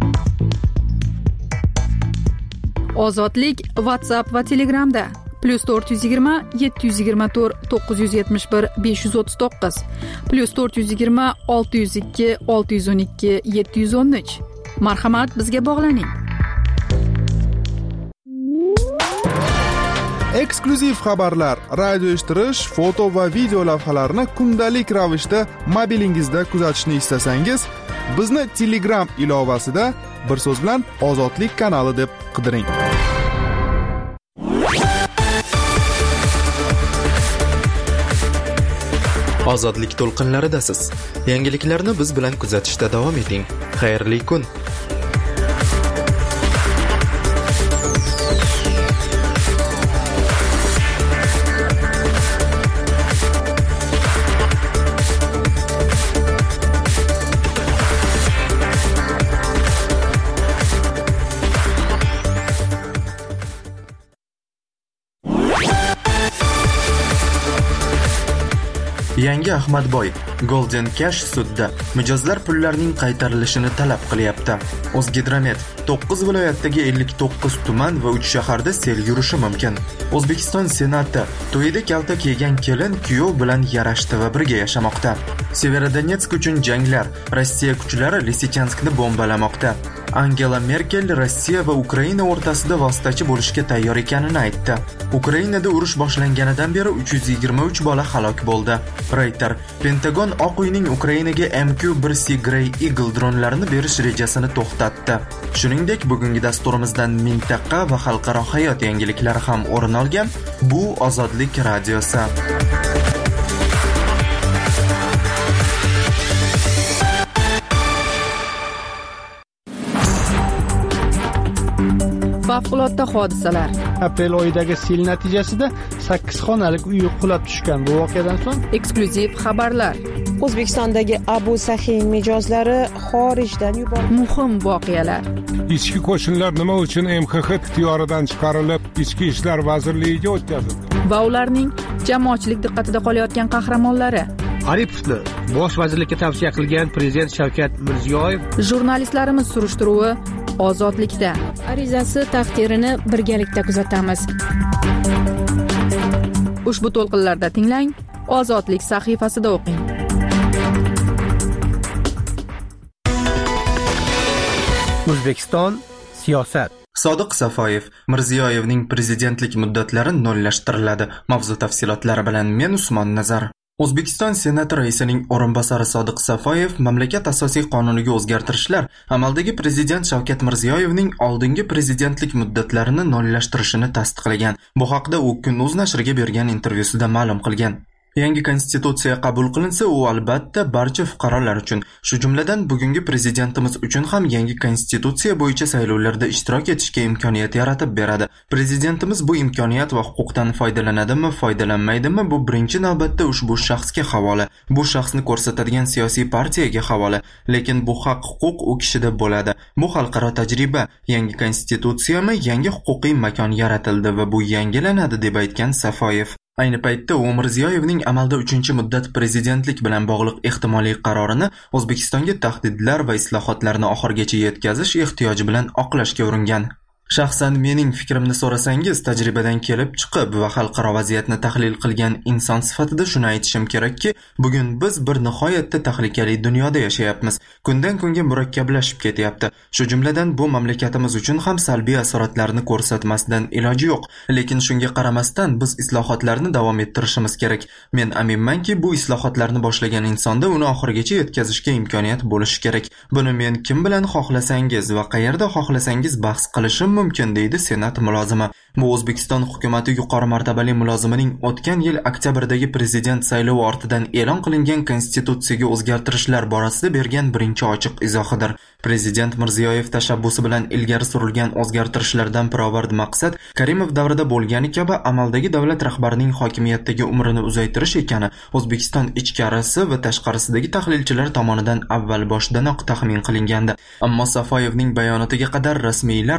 Ozodlik WhatsApp va Telegramda +420 724 971 539 +420 602 612 713. Marhamat, bizga bog'laning. Eksklyuziv xabarlar, radio eshittirish, foto va video lavhalarni kundalik ravishda mobilingizda kuzatishni istasangiz, bizni Telegram ilovasida bir so'z bilan Ozodlik kanali deb qidiring. Ozodlik to'lqinlaridasiz. Yangiliklarni biz bilan kuzatishda davom eting. Xayrli kun. Yangi Ahmadboy Golden Cash sudda mijozlar pullarining qaytarilishini talab qilyapti. O'zgidromet 9 viloyatdagi 59 tuman va 3 shaharda sel yurishi mumkin. O'zbekiston Senati to'yida kaltak yegan kelin kuyov bilan yarashdi va birga yashamoqda. Severodonetsk uchun janglar, Rossiya kuchlari Lisichanskni bombalamoqda. Angela Merkel Rossiya va Ukraina o'rtasida vositachi bo'lishga tayyor ekanini aytdi. Ukrainada urush boshlanganidan beri 323 bola halok bo'ldi. Reuters Pentagon Oq uyning Ukrainaga MQ-1C Grey Eagle dronlarini berish rejasini to'xtatdi. Shuningdek, bugungi dasturimizdan mintaqa va xalqaro hayot yangiliklari ham o'rin olgan. Bu Ozodlik radiosi. Favqulodda hodisalar. Aprel oyidagi sel natijasida 8 xonalik uy qulab tushgan. Bu voqeadan so'ng eksklyuziv xabarlar. O'zbekistondagi Abu Sahin mijozlari xorijdan yuborildi. Muhim voqealar. Ichki qo'shinlar nima uchun MXX ixtiyoridan chiqarilib, Ichki ishlar vazirligiga o'tkazildi? Va ularning jamoatchilik diqqatida qolayotgan qahramonlari. Aripovni bosh vazirlikka tavsiya qilgan prezident Shavkat Mirziyoyev. Jurnalistlarimiz surishtiruvi Ozodlikda. Arizasi taqdirini birgalikda kuzatamiz. Ushbu to'lqinlarda tinglang, Ozodlik sahifasida o'qing. O'zbekiston siyosat. Sodiq Safoyev Mirziyoyevning prezidentlik muddatlari nollashtiriladi. Mavzu tafsilotlari bilan men Usmon Nazar. O'zbekiston Senati raisining o'rinbosari Sodiq Safoyev mamlakat asosiy qonuniga o'zgartirishlar amaldagi prezident Shavkat Mirziyoyevning oldingi prezidentlik muddatlarini nollashtirishini tasdiqlagan. Bu haqda u Kun.uz nashriga bergan intervyusida ma'lum qilgan. Yangi konstitutsiya qabul qilinsa, u albatta barcha fuqarolar uchun, shu jumladan bugungi prezidentimiz uchun ham yangi konstitutsiya bo'yicha saylovlarda ishtirok etishga imkoniyat yaratib beradi. Prezidentimiz bu imkoniyat va huquqdan foydalanadimi, foydalanmaydimi, bu birinchi navbatda ushbu shaxsga havola. Bu shaxsni ko'rsatadigan siyosiy partiyaga havola. Lekin bu haq-huquq u kishida bo'ladi. Bu xalqaro tajriba. Yangi konstitutsiyami, yangi huquqiy makon yaratildi va bu yangilanadi deb aytgan Safoyev. Ayni paytda u Mirziyoyevning amalda 3-muddat prezidentlik bilan bog'liq ehtimoliy qarorini O'zbekistonga tahdidlar va islohotlarni oxirigacha yetkazish ehtiyoji bilan oqlashga uringan. Shaxsan mening fikrimni so'rasangiz, tajribadan kelib chiqib va xalqaro vaziyatni tahlil qilgan inson sifatida shuni aytishim kerakki, bugun biz bir nihoyatda tahlikali dunyoda yashayapmiz. Kundan kunga murakkablashib ketyapti. Shu jumladan bu mamlakatimiz uchun ham salbiy asoratlarni ko'rsatmasdan iloji yo'q. Lekin shunga qaramasdan biz islohotlarni davom ettirishimiz kerak. Men aminmanki, bu islohotlarni boshlagan insonda uni oxirigacha yetkazishga imkoniyat bo'lishi kerak. Buni men kim bilan xohlasangiz va qayerda xohlasangiz bahs qilishim mumkin, deydi Senat mulozimi. Bu O'zbekiston hukumatı yuqori martabali mulozimining o'tgan yil oktyabrdagi prezident saylovi ortidan e'lon qilingan konstitutsiyaga o'zgartirishlar borasida bergan birinchi ochiq izohidir. Prezident Mirziyoyev tashabbusi bilan ilgari surilgan o'zgartirishlardan pirovard maqsad Karimov davrida bo'lgani kabi amaldagi davlat rahbarining hokimiyatdagi umrini uzaytirish ekani O'zbekiston ichkarisi va tashqarisidagi tahlilchilar tomonidan avval boshdanoq taxmin qilingandi. Ammo Safoyevning bayonotiga qadar rasmiylar o'zgartirish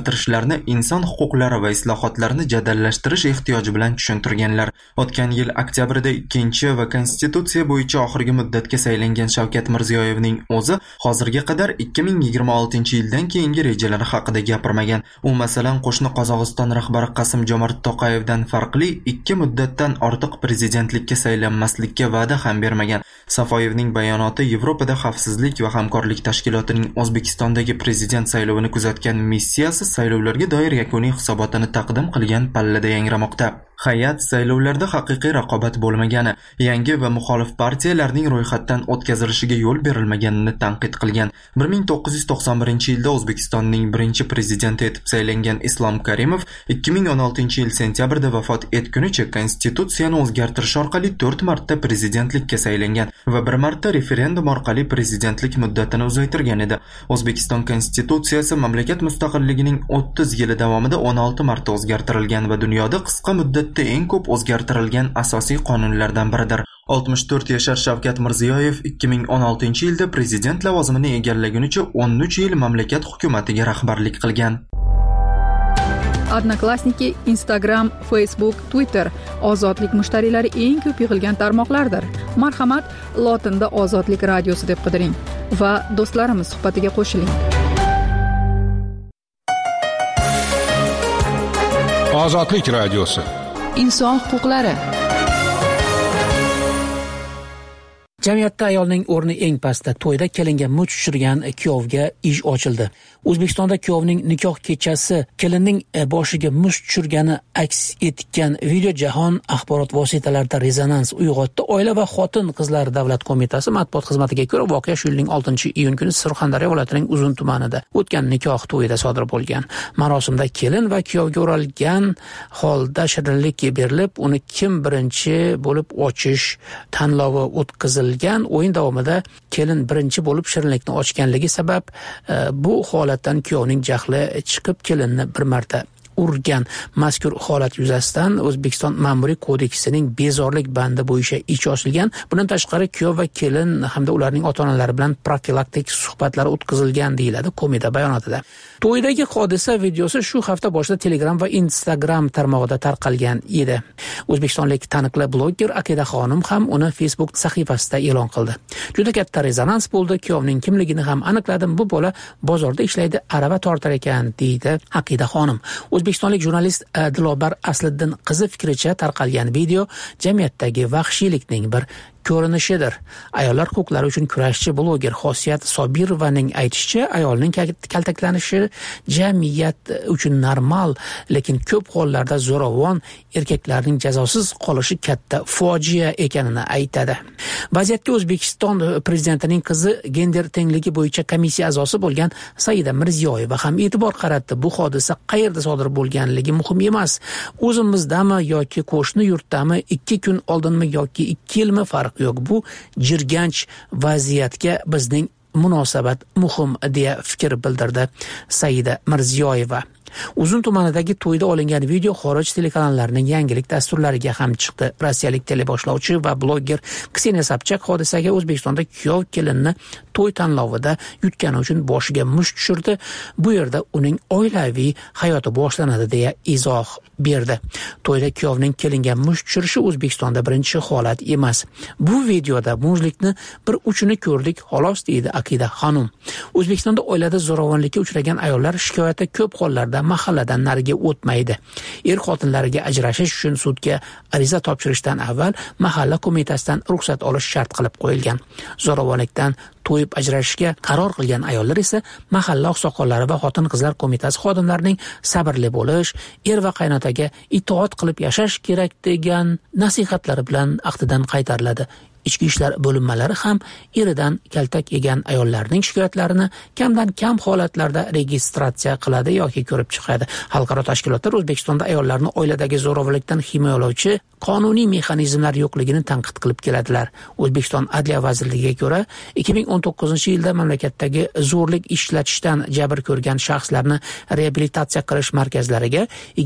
o'zgartirishlarni inson huquqlari va islohotlarni jadallashtirish ehtiyoji bilan tushuntirganlar. O'tgan yil oktyabrda 2 va konstitutsiya bo'yicha oxirgi muddatga saylangan Shavkat Mirziyoyevning o'zi hozirga qadar 2026-yildan keyingi rejalari haqida gapirmagan. U masalan qo'shni Qozog'iston rahbari Qasim-Jomart To'qayevdan farqli 2 muddatdan ortiq prezidentlikka saylanmaslikka va'da ham bermagan. Safoyevning bayonoti Yevropada xavfsizlik va hamkorlik tashkilotining O'zbekistondagi prezident saylovini kuzatgan missiyasi saylovlarga doir yakuniy hisobotini taqdim qilgan pallada yangramoqda. Hay'at saylovlarda haqiqiy raqobat bo'lmagani, yangi va muxolif partiyalarning ro'yxatdan o'tkazilishiga yo'l berilmaganini tanqid qilgan. 1991-yilda O'zbekistonning birinchi prezidenti etib saylangan Islom Karimov 2016-yil sentyabrda vafot etgunicha konstitutsiyani o'zgartirish orqali 4 marta prezidentlikka saylangan va 1 marta referendum orqali prezidentlik muddatini uzaytirgan edi. O'zbekiston konstitutsiyasi mamlakat mustaqilligining 30 yili davomida 16 marta o'zgartirilgan va dunyoda qisqa muddatda eng ko'p o'zgartirilgan asosiy qonunlardan biridir. 64 yashar Shavkat Mirziyoyev 2016-yilda prezident lavozimini egallagunicha 13 yil mamlakat hukumatiga rahbarlik qilgan. Odnoklassniki, Instagram, Facebook, Twitter ozodlik mushtariylari eng ko'p yig'ilgan tarmoqlardir. Marhamat, lotinda Ozodlik radiosi deb qidiring va do'stlarimiz suhbatiga qo'shiling. Ozodlik radiosi. Inson huquqlari. Jamiyatda ayolning o'rni eng pastda. To'yda kelinga mut tushirgan kuyovga ish ochildi. O'zbekistonda kuyovning nikoh kechasi kelinning boshiga muz tushirgani aks etgan video jahon axborot vositalarida rezonans uyg'otdi. Oila va xotin-qizlar davlat qo'mitasi matbuot xizmatiga ko'ra voqea shu yilning 6-iyun kuni Surxondaryo viloyatining Uzun tumanida o'tgan nikoh to'yida sodir bo'lgan. Marosimda kelin va kuyovga o'ralgan holda shirinlik berilib, uni kim birinchi bo'lib ochish tanlovi o'tkazilgan. O'yin davomida kelin birinchi bo'lib shirinlikni ochganligi sabab bu holatdan kuyovning jahli chiqib kelinni bir marta urgan. Mazkur holat yuzasidan O'zbekiston Ma'muriy kodeksining bezorlik bandi bo'yicha ish ochilgan. Bundan tashqari kuyov va kelin hamda ularning ota-onalari bilan profilaktik suhbatlar o'tkazilgan deyiladi qo'mita bayonotida. To'ydagi hodisa videosi shu hafta boshida Telegram va Instagram tarmog'ida tarqalgan edi. O'zbekistonlik taniqli bloger Aqida Xonim ham uni Facebook sahifasida e'lon qildi. Juda katta rezonans bo'ldi. Kuyovning kimligini ham aniqladim. Bu bola bozorda ishlaydi, arava tortar ekan, deydi Aqida Xonim. O'zbekistonlik jurnalist Dilobar Asliddin qizi fikricha tarqalgan video jamiyatdagi vahshiylikning bir ko'rinishidir. Ayollar huquqlari uchun kurashchi bloger Xosiyat Sobirovaning aytishicha, ayolning kaltaklanishi jamiyat uchun normal, lekin ko'p hollarda zo'ravon erkaklarning jazosiz qolishi katta fojia ekanini aytadi. Vaziyatga O'zbekiston prezidentining qizi gender tengligi bo'yicha komissiya a'zosi bo'lgan Saida Mirziyoyeva ham e'tibor qaratdi. Bu hodisa qayerda sodir bo'lganligi muhim emas. O'zimizdami yoki qo'shni yurtdami, 2 kun oldinmi yoki 2 yilmi farq yo'q. Bu jirganch vaziyatga bizning munosabat muhim deya fikr bildirdi Saida Mirziyoyeva. Uzun tumanidagi to'yda olingan video xorij telekanallarining yangilik dasturlariga ham chiqdi. Rossiyalik teleboshlovchi va bloger Kseniya Sobchak hodisaga O'zbekistonda kuyov kelinni to'y tanlovida yutgani uchun boshiga musht tushirdi. Bu yerda uning oilaviy hayoti boshlanadi deya izoh berdi. To'yda kuyovning kelinga musht tushirishi O'zbekistonda birinchi holat emas. Bu videoda muzlikni bir uchini ko'rdik, xolos, deydi Aqida Xonim. O'zbekistonda oilada zo'ravonlikka uchragan ayollar shikoyati ko'p hollarda mahalladan nariga o'tmaydi. Er-xotinlariga ajrashish uchun sudga ariza topshirishdan avval mahalla qo'mitasidan ruxsat olish shart qilib qo'yilgan. Zo'ravonlikdan to'yib ajrashishga qaror qilgan ayollar esa mahalla oqsoqollari va xotin-qizlar qo'mitasi xodimlarining sabrli bo'lish, er va qaynotaga itoat qilib yashash kerak degan nasihatlari bilan ahdidan qaytariladi. Ichki ishlar bo'linmalari ham eridan kaltak yegan ayollarning shikoyatlarini kamdan kam holatlarda registratsiya qiladi yoki ko'rib chiqadi. Xalqaro tashkilotlar O'zbekistonda ayollarni oiladagi zo'ravonlikdan himoyalovchi qonuniy mexanizmlar yo'qligini tanqid qilib keladilar. O'zbekiston Adliya vazirligiga ko'ra 2019-yilda mamlakatdagi zo'rlik ishlatishdan jabr ko'rgan shaxslarni reabilitatsiya qilish markazlariga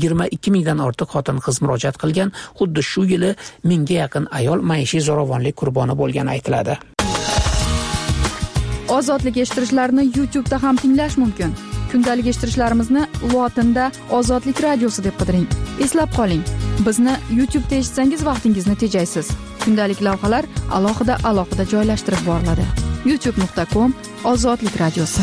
22 mingdan ortiq xotin-qiz murojaat qilgan. Xuddi shu yili 1000 ga yaqin ayol maishiy zo'ravonlik qurboni bo'lgani aytiladi. Ozodlik eshittirishlarini YouTube'da ham tinglash mumkin. Kundalik eshittirishlarimizni lotinda Ozodlik radiosi deb qidiring. Eslab qoling, bizni YouTube'da eshitsangiz vaqtingizni tejaysiz. Kundalik lavhalar alohida joylashtirib boriladi. youtube.com/Ozodlik radiosi.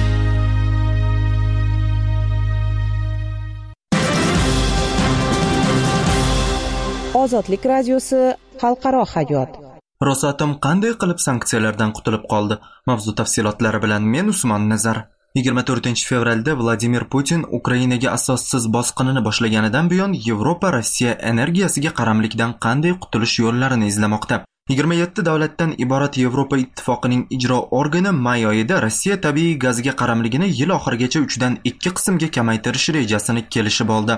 Ozodlik radiosi xalqaro hayot. Rosatom qanday qilib sanksiyalardan qutulib qoldi? Mavzu tafsilotlari bilan men Usmon Nazar. 24-fevralda Vladimir Putin Ukrainaga asossiz bosqinini boshlaganidan buyon Yevropa Rossiya energiyasiga qaramlikdan qanday qutulish yo'llarini izlamoqda. 27 davlatdan iborat Yevropa ittifoqining ijro organi may oyida Rossiya tabiiy gaziga qaramligini yil oxirigacha 3 dan 2 qismga kamaytirish rejasini kelishib oldi.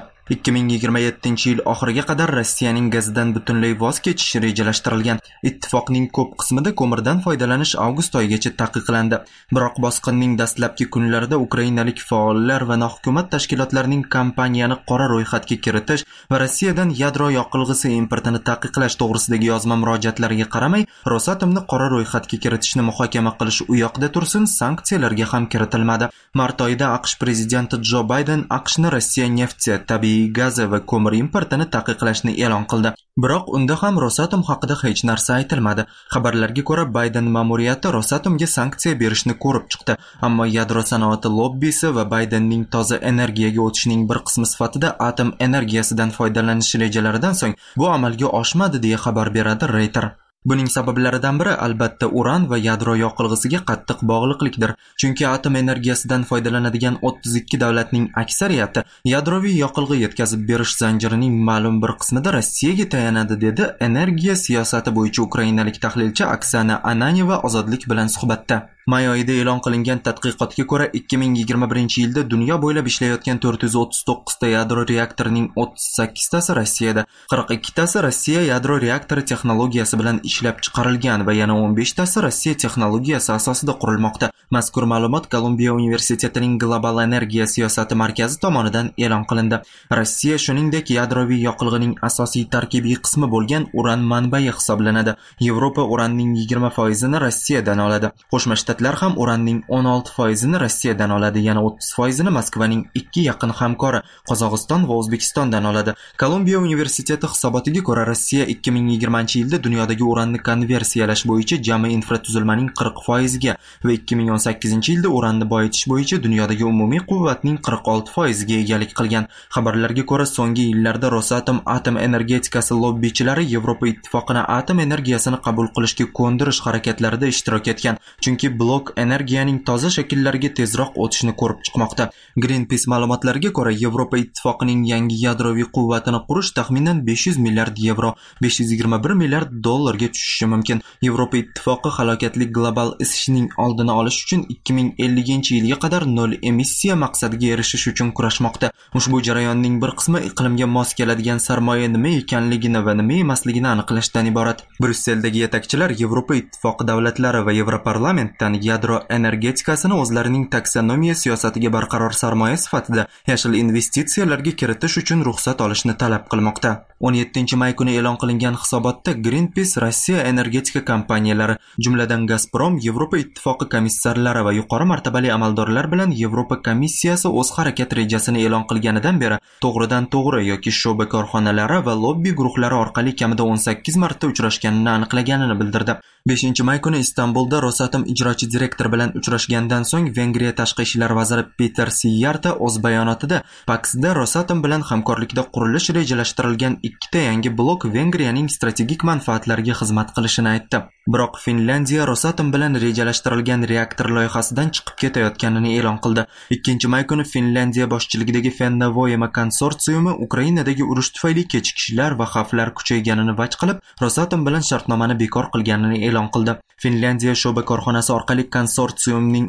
2027-yil oxiriga qadar Rossiyaning gazidan butunlay voz kechish rejalashtirilgan. Ittifoqning ko'p qismida ko'mirdan foydalanish avgust oyigacha taqiqlandi. Biroq bosqinning dastlabki kunlarida ukrainalik faollar va nohukumat tashkilotlarining kompaniyani qora ro'yxatga kiritish va Rossiyadan yadro yoqilg'isi importini taqiqlash to'g'risidagi yozma murojaatlariga qaramay, Rosatomni qora ro'yxatga kiritishni muhokama qilish u yoqda tursin, sanksiyalarga ham kiritilmadi. Mart oyida AQSh prezidenti Jo Bayden AQShni Rossiya nefti, tabiiy gazi va ko'mir importini taqiqlashni e'lon qildi. Biroq unda ham Rosatom haqida hech narsa aytilmadi. Xabarlarga ko'ra, Bayden ma'muriyati Rosatomga sanksiya berishni ko'rib chiqdi, ammo yadro sanoati lobbisi va Baydenning toza energiyaga o'tishning bir qismi sifatida atom energiyasidan foydalanish rejalaridan so'ng bu amalga oshmadi deya xabar beradi Reuters. Buning sabablaridan biri albatta uran va yadro yoqilg'isiga qattiq bog'liqlikdir. Chunki atom energiyasidan foydalanadigan 32 davlatning aksariyati yadroviy yoqilg'i yetkazib berish zanjirining ma'lum bir qismida Rossiyaga tayanadi, dedi energiya siyosati bo'yicha ukrainalik tahlilchi Oksana Ananyeva Ozodlik bilan suhbatda. May oyida e'lon qilingan tadqiqotga ko'ra 2021-yilda dunyo bo'ylab ishlayotgan 439 ta yadro reaktorining 38 tasi Rossiyada, 42 tasi Rossiya yadro reaktori texnologiyasi bilan ishlab chiqarilgan va yana 15 tasi Rossiya texnologiyasi asosida qurilmoqda. Mazkur ma'lumot Kolumbiya universitetining Global energiya siyosati markazi tomonidan e'lon qilindi. Rossiya shuningdek yadroviy yoqilg'ining asosiy tarkibiy qismi bo'lgan uran manbai hisoblanadi. Yevropa uranning 20% Rossiyadan oladi. Qo'shma Shtatlar ham uranning 16% Rossiyadan oladi, yana 30% Moskvaning 2 yaqin hamkori Qozog'iston va O'zbekistondan oladi. Kolumbiya universiteti hisobotiga ko'ra, Rossiya 2020-yilda dunyodagi uranni konversiyalash bo'yicha jami infratuzilmaning 40% ga va 2018-yilda uranni boyitish bo'yicha dunyodagi umumiy quvvatning 46% ga egalik qilgan. Xabarlarga ko'ra, so'nggi yillarda Rosatom atom energetikasi lobbichilari Yevropa ittifoqini atom energiyasini qabul qilishga ko'ndirish harakatlarida ishtirok etgan. Chunki blok energiyaning toza shakllariga tezroq o'tishni ko'rib chiqmoqda. Greenpeace ma'lumotlariga ko'ra, Yevropa ittifoqining yangi yadroviy quvvatini qurish taxminan 500 milliard yevro, 521 milliard dollarga tushishi mumkin. Yevropa ittifoqi halokatli global isishning oldini olish uchun 2050-yilga qadar nol emissiya maqsadiga erishish uchun kurashmoqda. Ushbu jarayonning bir qismi iqlimga mos keladigan sarmoya nima ekanligini va nima emasligini aniqlashdan iborat. Brusseldagi yetakchilar Yevropa ittifoqi davlatlari va Yevroparlamentdan yadro energetikasini o'zlarining taksonomiya siyosatiga barqaror sarmoya sifatida yashil investitsiyalarga kiritish uchun ruxsat olishni talab qilmoqda. 17-may kuni e'lon qilingan hisobotda Greenpeace Rossiya energetika kompaniyalari, jumladan Gazprom, Yevropa ittifoqi komissarlari va yuqori martabali amaldorlar bilan Yevropa komissiyasi o'z harakat rejasini e'lon qilganidan beri to'g'ridan-to'g'ri yoki sho'ba korxonalari va lobbi guruhlari orqali kamida 18 marta uchrashganini aniqlaganini bildirdi. 5-may kuni Istanbulda Rosatom ijrochi direktor bilan uchrashgandan so'ng Vengriya tashqi ishlar vaziri Peter Siyarta o'z bayonotida Paksda Rosatom bilan hamkorlikda qurilish rejalashtirilgan 2 ta yangi blok Vengriyaning strategik manfaatlariga xizmat qilishini aytdi. Biroq Finlandiya Rosatom bilan rejalashtirilgan reaktor loyihasidan chiqib ketayotganini e'lon qildi. 2-may kuni Finlandiya boshchiligidagi Fennovoima konsorsiumi Ukrainadagi urush tufayli kechikishlar va xavflar kuchayganini vaj qilib, Rosatom bilan shartnomani bekor qilganini e'lon qildi. Finlandiya sho'ba korxonasi orqali konsorsiumning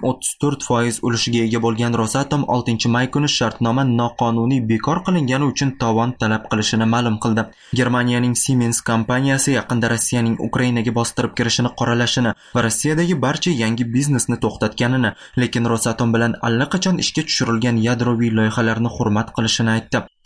34% ulushiga ega bo'lgan Rosatom 6-may kuni shartnoma noqonuniy bekor qilingani uchun tovon talab qilishini ma'lum qildi. Germaniyaning Siemens kompaniyasi yaqinda Rossiyaning Ukrainaga bostirib kirishini qoralashini va Rossiyadagi barcha yangi biznesni to'xtatganini, lekin Rosatom bilan allaqachon ishga tushirilgan yadroviy loyihalarni hurmat qilishini aytdi.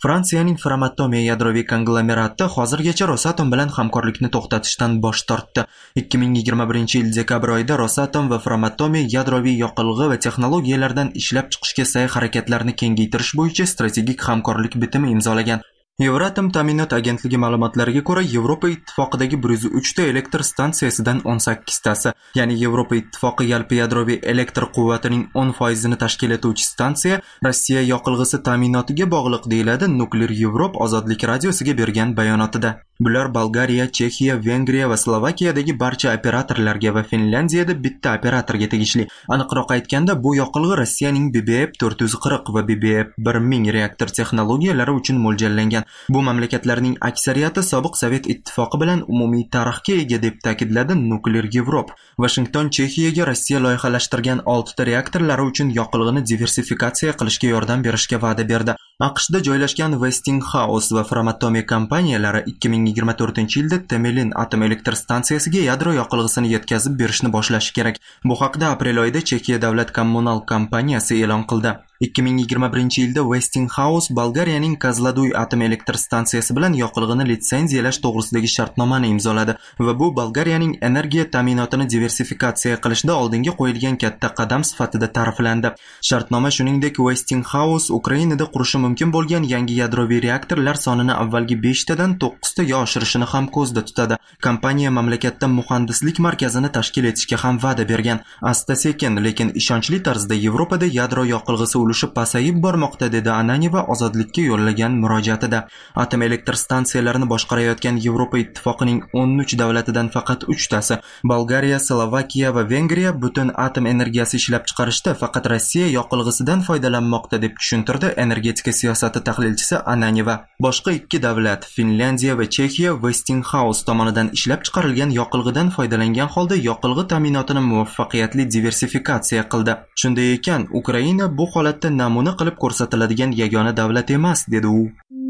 Fransiyaning Framatome yadroviy konglomerati hozirgacha Rosatom bilan hamkorlikni to'xtatishdan bosh tortdi. 2021-yil dekabr oyida Rosatom va Framatome yadroviy yoqilg'i va texnologiyalardan ishlab chiqishga sa'y-harakatlarni kengaytirish bo'yicha strategik hamkorlik bitimi imzolagan. Euratom ta'minot agentligi ma'lumotlariga ko'ra, Yevropa ittifoqidagi 103 ta elektr stansiyasidan 18 tasi, ya'ni Yevropa ittifoqi yalpi yadroviy elektr quvvatining 10% tashkil etuvchi stansiya Rossiya yoqilg'isi ta'minotiga bog'liq, deyiladi Nuklear Europe ozodlik radiosiga bergan bayonotida. Bular Bolgariya, Chexiya, Vengriya va Slovakiyadagi barcha operatorlarga va Finlandiyada bitta operatorga tegishli. Aniqroq aytganda, bu yoqilg'i Rossiyaning BBF 440 va BBF 1000 reaktor texnologiyalari uchun mo'ljallangan. Bu mamlakatlarning aksariyati sobiq Sovet ittifoqi bilan umumiy tarixga ega, deb ta'kidladi Nuclear Europe. Washington Chexiyaga Rossiya loyihalashtirgan 6 ta reaktorlari uchun yoqilg'ini diversifikatsiya qilishga yordam berishga va'da berdi. AQShda joylashgan Westinghouse va Framatome kompaniyalari 2024-yilda Temelin atom elektr stansiyasiga yadro yoqilg'isini yetkazib berishni boshlashi kerak. Bu haqda aprel oyida Chexiya davlat kommunal kompaniyasi e'lon qildi. 2021-yilda Westinghouse Bolgariyaning Kozloduy atom elektr stansiyasi bilan yoqilg'ini litsenziyalash to'g'risidagi shartnomani imzoladi va bu Bolgariyaning energiya ta'minotini diversifikatsiya qilishda oldinga qo'yilgan katta qadam sifatida ta'riflandi. Shartnoma shuningdek Westinghouse Ukrainada qurishi mumkin bo'lgan yangi yadroviy reaktorlar sonini avvalgi 5 tadan 9 taga oshirishini ham ko'zda tutadi. Kompaniya mamlakatda muhandislik markazini tashkil etishga ham va'da bergan. Asta-sekin, lekin ishonchli tarzda Yevropada yadro yoqilg'isi ulushi pasayib bormoqda, dedi Ananyeva ozodlikka yo'llagan murojaatida. Atom elektr stansiyalarini boshqarayotgan Yevropa ittifoqining 13 davlatidan faqat 3 tasi, Bolgariya, Slovakiya va Vengriya butun atom energiyasi ishlab chiqarishda faqat Rossiya yoqilg'isidan foydalanmoqda, deb tushuntirdi energetika siyosati tahlilchisi Ananyeva. Boshqa 2 davlat, Finlandiya va Chexiya, Westinghouse tomonidan ishlab chiqarilgan yoqilg'idan foydalangan holda yoqilg'i ta'minotini muvaffaqiyatli diversifikatsiya qildi. Shunday ekan, Ukraina bu holatda namuna qilib ko'rsatiladigan yagona davlat emas, dedi u.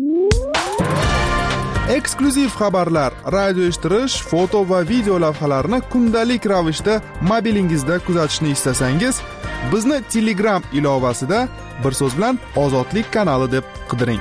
Eksklyuziv xabarlar, radio eshittirish, foto va video lavhalarni kundalik ravishda mobilingizda kuzatishni istasangiz, bizni Telegram ilovasida bir so'z bilan Ozodlik kanali deb qidiring.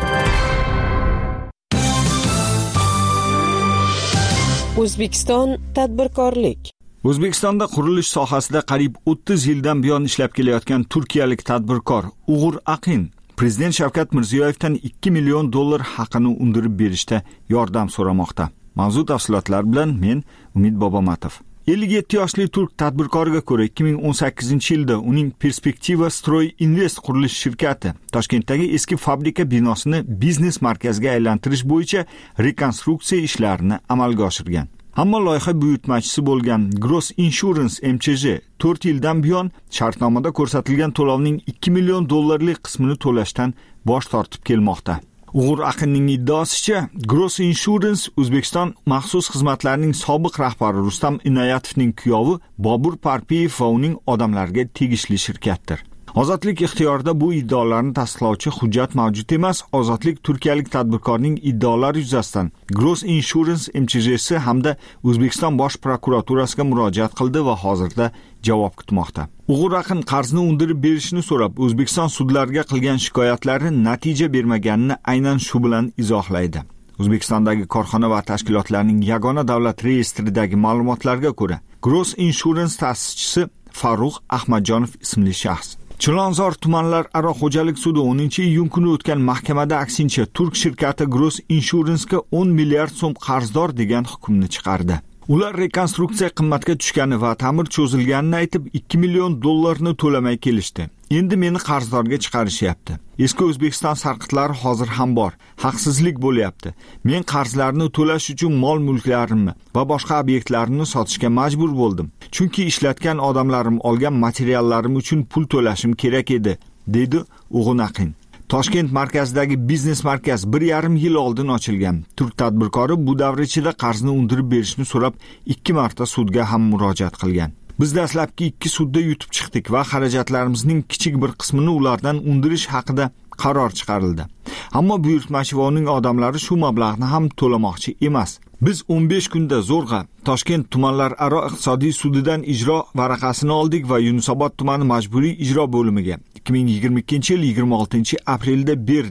O'zbekiston tadbirkorlik. O'zbekistonda qurilish sohasida qariyb 30 yildan buyon ishlab kelayotgan turkiyalik tadbirkor Uğur Aqin Prezident Shavkat Mirziyoyevdan 2 million dollar haqini undirib berishda yordam so'ramoqda. Mavzu tafsilotlar bilan men Umid Bobomatov. 57 yoshli turk tadbirkoriga ko'ra 2018-yilda uning Perspektiva Stroy Invest qurilish shirkati Toshkentdagi eski fabrika binosini biznes markaziga aylantirish bo'yicha rekonstruksiya ishlarini amalga oshirgan. Ammo loyiha buyurtmachisi bo'lgan Gross Insurance MCJ 4 yildan buyon shartnomada ko'rsatilgan to'lovning 2 million dollarlik qismini to'lashdan bosh tortib kelmoqda. Uğur Aqinning iddaosicha, Gross Insurance O'zbekiston maxsus xizmatlarining sobiq rahbari Rustam Inoyatovning kuyovi Bobur Parpiyev va uning odamlariga tegishli shirkatdir. Ozodlik ixtiyorida bu iddaolarni tasdiqlovchi hujjat mavjud emas. Ozodlik turkiyalik tadbirkorning iddaolari yuzasidan Gross Insurance MCJ'si hamda O'zbekiston bosh prokuraturasiga murojaat qildi va hozirda javob kutmoqda. Uğur Aqin qarzni undirib berishni so'rab O'zbekiston sudlariga qilgan shikoyatlari natija bermaganini aynan shu bilan izohlaydi. O'zbekistondagi korxona va tashkilotlarning yagona davlat reyestridagi ma'lumotlarga ko'ra, Gross Insurance ta'sischisi Farruh Ahmadjonov ismli shaxs Chilonzor tumanlararo xo'jalik sudi 10-iyun kuni o'tgan mahkamada aksincha turk shirkati Gross Insurance'ga 10 milliard so'm qarzdor degan hukmni chiqardi. Ular rekonstruksiya qimmatga tushgani va ta'mir cho'zilganini aytib 2 million dollarni to'lamay kelishdi. Endi meni qarzdorga chiqarishyapti. Eski O'zbekiston sarqitlari hozir ham bor. Haqsizlik bo'lyapti. Men qarzlarni to'lash uchun mol-mulklarimni va boshqa obyektlarimni sotishga majbur bo'ldim. Chunki ishlatgan odamlarim olgan materiallarim uchun pul to'lashim kerak edi, dedi Uğur Aqin. Toshkent markazidagi biznes markaz 1,5 yil oldin ochilgan. Turk tadbirkori bu davr ichida qarzni undirib berishni so'rab 2 marta sudga ham murojaat qilgan. Biz dastlabki 2 sudda yutib chiqdik va xarajatlarimizning kichik bir qismini ulardan undirish haqida qaror chiqarildi. Ammo buyurtmachi va uning odamlari shu mablag'ni ham to'lamoqchi emas. Biz 15 kunda zo'rg'a Toshkent tumanlararo iqtisodiy sudidan ijro varaqasini oldik va Yunusobod tumani majburiy ijro bo'limiga 2022-yil 26-aprelda berdik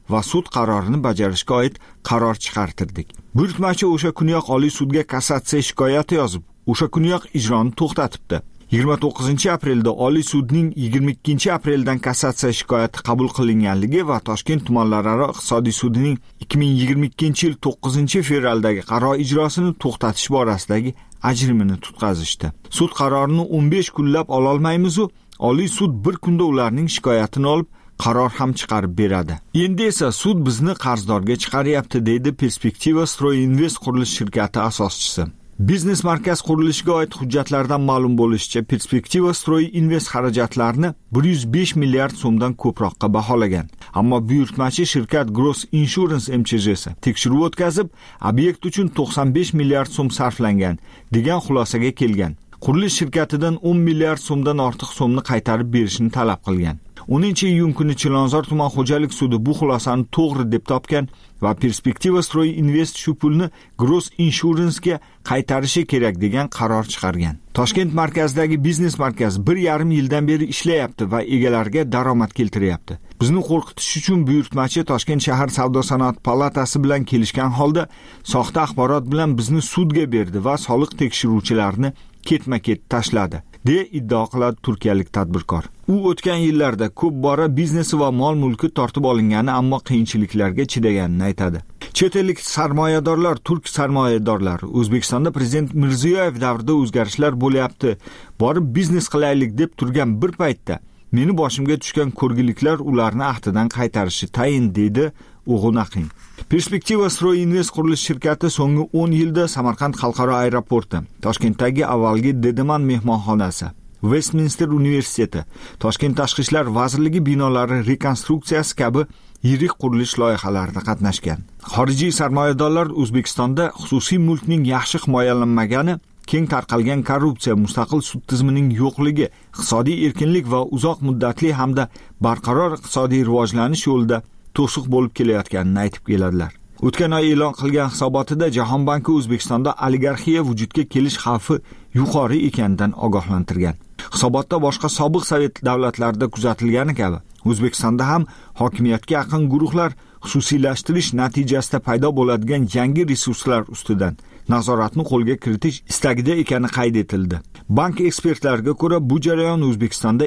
va sud qarorini bajarishga oid qaror chiqartirdik. Buyurtmachi o'sha kuniyoq Oliy sudga kassatsiya shikoyati yozib, o'sha kuniyoq ijroni to'xtatibdi. 29-aprelda Oliy sudning 22-apreldan kassatsiya shikoyati qabul qilinganligi va Toshkent tumanlararo iqtisodiy sudining 2022-yil 9-fevraldagi qaror ijrosini to'xtatish borasidagi ajrimini tutqazishdi. Sud qarorini 15 kunlab ola olmaymiz-u, Oliy sud bir kunda ularning shikoyatini olib qaror ham chiqarib beradi. Endi esa sud bizni qarzdorga chiqaryapti, deydi Perspektiva Stroy Invest qurilish shirkati asoschisi. Biznes markaz qurilishiga oid hujjatlardan ma'lum bo'lishicha, Perspektiva Stroy Invest xarajatlarini 105 milliard so'mdan ko'proqqa baholagan. Ammo buyurtmachi shirkat Gross Insurance MCJ'si tekshiruv o'tkazib, obyekt uchun 95 milliard so'm sarflangan degan xulosaga kelgan. Qurilish shirkatidan 10 milliard so'mdan ortiq so'mni qaytarib berishni talab qilgan. 10-iyun kuni Chilonzor tuman xo'jalik sudi bu xulosani to'g'ri deb topgan va Perspektiva Stroy Invest shu pulni Gross Insurance'ga qaytarishi kerak degan qaror chiqargan. Toshkent markazidagi biznes markaz 1,5 yildan beri ishlayapti va egalariga daromad keltiryapti. Bizni qo'rqitish uchun buyurtmachi Toshkent shahar savdo-sanoat palatasi bilan kelishgan holda soxta axborot bilan bizni sudga berdi va soliq tekshiruvchilarini ketma-ket tashladi, deya iddao qiladi turkiyalik tadbirkor. U o'tgan yillarda ko'p bora biznesi va mol-mulki tortib olingani, ammo qiyinchiliklarga chidaganini aytadi. Chet ellik sarmoyadorlar, turk sarmoyadorlari O'zbekistonda prezident Mirziyoyev davrida o'zgarishlar bo'lyapti, borib biznes qilaylik deb turgan bir paytda meni boshimga tushgan ko'rgiliklar ularni ahdidan qaytarishi tayin, deydi O'g'unaqin. Perspektiva Stroy Invest qurilish shirkati so'nggi 10 yilda Samarqand xalqaro aeroporti, Toshkentdagi avvalgi Dedeman mehmonxonasi, Westminster universiteti, Toshkent tashqi ishlar vazirligi binolari rekonstruksiyasi kabi yirik qurilish loyihalarida qatnashgan. Xorijiy sarmoyadorlar O'zbekistonda xususiy mulkning yaxshi himoyalanmagani, keng tarqalgan korrupsiya, mustaqil sud tizimining yo'qligi, iqtisodiy erkinlik va uzoq muddatli hamda barqaror iqtisodiy rivojlanish yo'lida to'siq bo'lib kelayotganini aytib keladilar. O'tgan oy e'lon qilgan hisobotida Jahon banki O'zbekistonda oligarxiya vujudga kelish xavfi yuqori ekanidan ogohlantirgan. Hisobotda boshqa sobiq sovet davlatlarida kuzatilgani kabi O'zbekistonda ham hokimiyatga yaqin guruhlar xususiylashtirish natijasida paydo bo'ladigan yangi resurslar ustidan nazoratni qo'lga kiritish istagida ekani qayd etildi. Bank ekspertlariga ko'ra, bu jarayon O'zbekistonda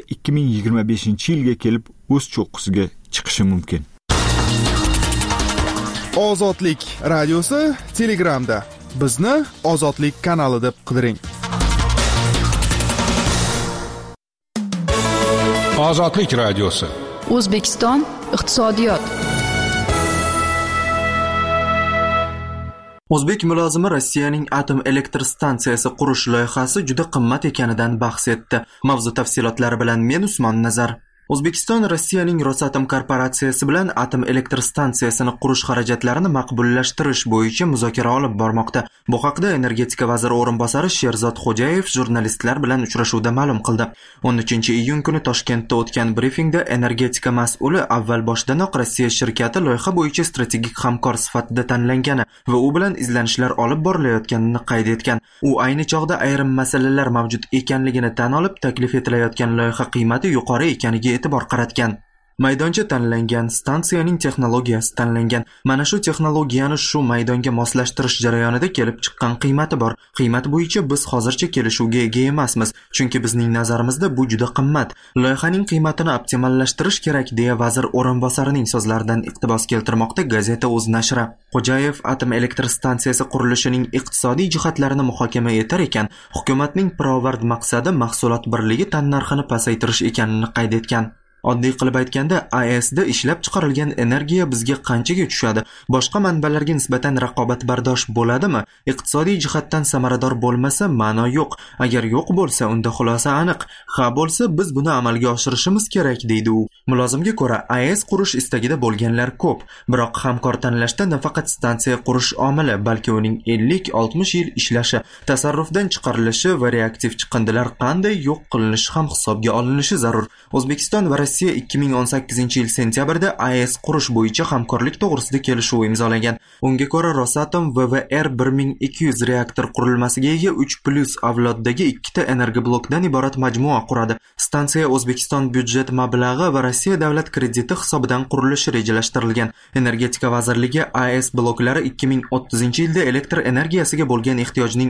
2025-yilga kelib o'z cho'qqisiga chiqishi mumkin. Ozodlik radiosi Telegramda. Bizni Ozodlik kanali deb qidiring. Ozodlik radiosi. O'zbekiston iqtisodiyot. O'zbek mulozimi Rossiyaning atom elektr stansiyasi qurish loyihasi juda qimmat ekanidan bahs etdi. Mavzu tafsilotlari bilan men Usmon Nazar. O'zbekiston Rossiyaning Rosatom korporatsiyasi bilan atom elektr stansiyasini qurish xarajatlarini maqbullashtirish bo'yicha muzokara olib bormoqda. Bu haqda energetika vaziri o'rinbosari Sherzod Xo'jayev jurnalistlar bilan uchrashuvda ma'lum qildi. 13-iyun kuni Toshkentda o'tgan brifingda energetika mas'uli avval boshdanoq Rossiya shirkati loyiha bo'yicha strategik hamkor sifatida tanlangani va u bilan izlanishlar olib borilayotganini qayd etgan. U ayni chog'da ayrim masalalar mavjud ekanligini tan olib, taklif etilayotgan loyiha qiymati yuqori ekaniga e'tibor qaratgan. Maydoncha tanlangan, stansiyaning texnologiyasi tanlangan. Mana shu texnologiyani shu maydonga moslashtirish jarayonida kelib chiqqan qiymati bor. Qiymat bo'yicha biz hozircha kelishuvga ega emasmiz, chunki bizning nazarimizda bu juda qimmat. Loyihaning qiymatini optimallashtirish kerak, deya vazir o'rinbosarining so'zlaridan iqtibos keltirmoqda gazeta O'z nashri. Xo'jayev atom elektr stansiyasi qurilishining iqtisodiy jihatlarini muhokama etar ekan, hukumatning pirovard maqsadi mahsulot birligi tannarxini pasaytirish ekanini qayd etgan. Oddiy qilib aytganda, AESda ishlab chiqarilgan energiya bizga qanchaga tushadi? Boshqa manbalarga nisbatan raqobatbardosh bo'ladimi? Iqtisodiy jihatdan samarador bo'lmasa, ma'no yo'q. Agar yo'q bo'lsa, unda xulosa aniq. Ha bo'lsa, biz buni amalga oshirishimiz kerak, deydi u. Mulozimga ko'ra, AES qurish istagida bo'lganlar ko'p, biroq hamkor tanlashda nafaqat stansiya qurish omili, balki uning 50-60 yil ishlashi, tasarrufdan chiqarilishi va reaktiv chiqindilar qanday yo'q qilinishi ham hisobga olinishi zarur. O'zbekiston va Rossiya 2018-yil sentyabrda AES qurish bo'yicha hamkorlik to'g'risida kelishuv imzolagan. Unga ko'ra Rosatom VVR 1200 reaktor qurilmasiga ega 3+ avloddagi ikkita energoblokdan iborat majmua quradi. Stansiya O'zbekiston byudjet mablag'i va Rossiya davlat krediti hisobidan qurilishi rejalashtirilgan. Energetika vazirligi AES bloklari 2030-yilda elektr energiyasiga bo'lgan ehtiyojning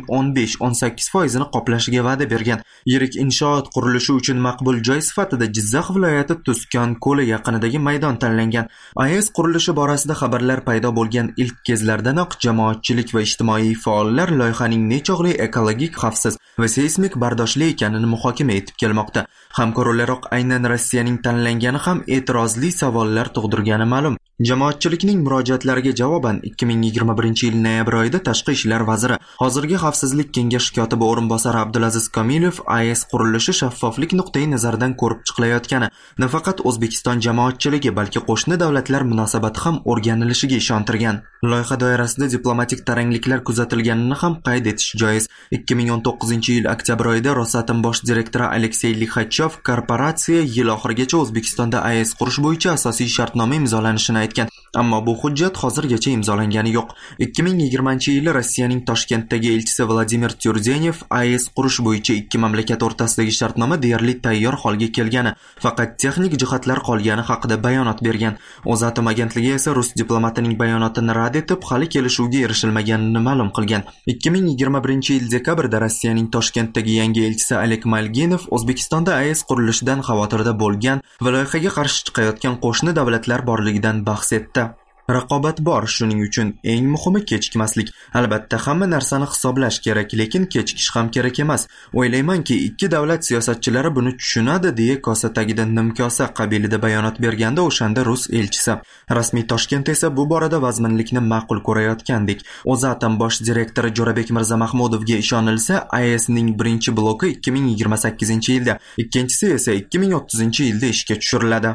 15-18% qoplashiga va'da bergan. Yirik inshoot qurilishi uchun maqbul joy sifatida Jizzax viloyati Tuzkon ko'li yaqinidagi maydon tanlangan. AES qurilishi borasida xabarlar paydo bo'lgan ilk kezlardanoq jamoatchilik va ijtimoiy faollar loyihaning nechog'li ekologik, xavfsiz va seysmik bardoshli ekanini muhokama etib kelmoqda. Hamkor o'laroq aynan Rossiyaning tanlangani ham e'tirozli savollar tug'dirgani ma'lum. Jamoatchilikning murojaatlariga javoban 2021-yil noyabr oyida Tashqi ishlar vaziri, hozirgi xavfsizlik kengashi kotibi o'rinbosari Abdulaziz Komilov AES qurilishi shaffoflik nuqtai nazaridan ko'rib chiqilayotgani, nafaqat O'zbekiston jamoatchiligi, balki qo'shni davlatlar munosabati ham o'rganilishiga ishontirgan. Loyiha doirasida diplomatik tarangliklar kuzatilganini ham qayd etish joiz. 2019-yil oktyabr oyida Rosatom bosh direktori Aleksey Lixachov korporatsiya yil oxirigacha O'zbekistonda AES qurish bo'yicha asosiy shartnoma imzolanishini aytgan. Ammo bu hujjat hozirgacha imzolangani yo'q. 2020-yili Rossiyaning Toshkentdagi elchisi Vladimir Tyurdenev AES qurish bo'yicha ikki mamlakat o'rtasidagi shartnoma deyarli tayyor holga kelgani, faqat texnik jihatlar qolgani haqida bayonot bergan. O'zatom agentligi esa rus diplomatining bayonotini rad etib, hali kelishuvga erishilmaganini ma'lum qilgan. 2021-yil dekabrda Rossiyaning Toshkentdagi yangi elchisi Alek Malginov O'zbekistonda AES qurilishidan xavotirda bo'lgan va loyihaga qarshi chiqayotgan qo'shni davlatlar borligidan bahs etdi. Raqobat bor, shuning uchun eng muhimi kechikmaslik. Albatta hamma narsani hisoblash kerak, lekin kechikish ham kerak emas. O'ylaymanki, ikki davlat siyosatchilari buni tushunadi, deya kosa tagida nimkosa qabilida bayonot berganda o'shanda rus elchisi. Rasmiy Toshkent esa bu borada vazminlikni ma'qul ko'rayotgandek. O'zatom bosh direktori Jo'rabek Mirzamahmudovga ishonilsa, AESning birinchi bloki 2028-yilda, ikkinchisi esa 2030-yilda ishga tushiriladi.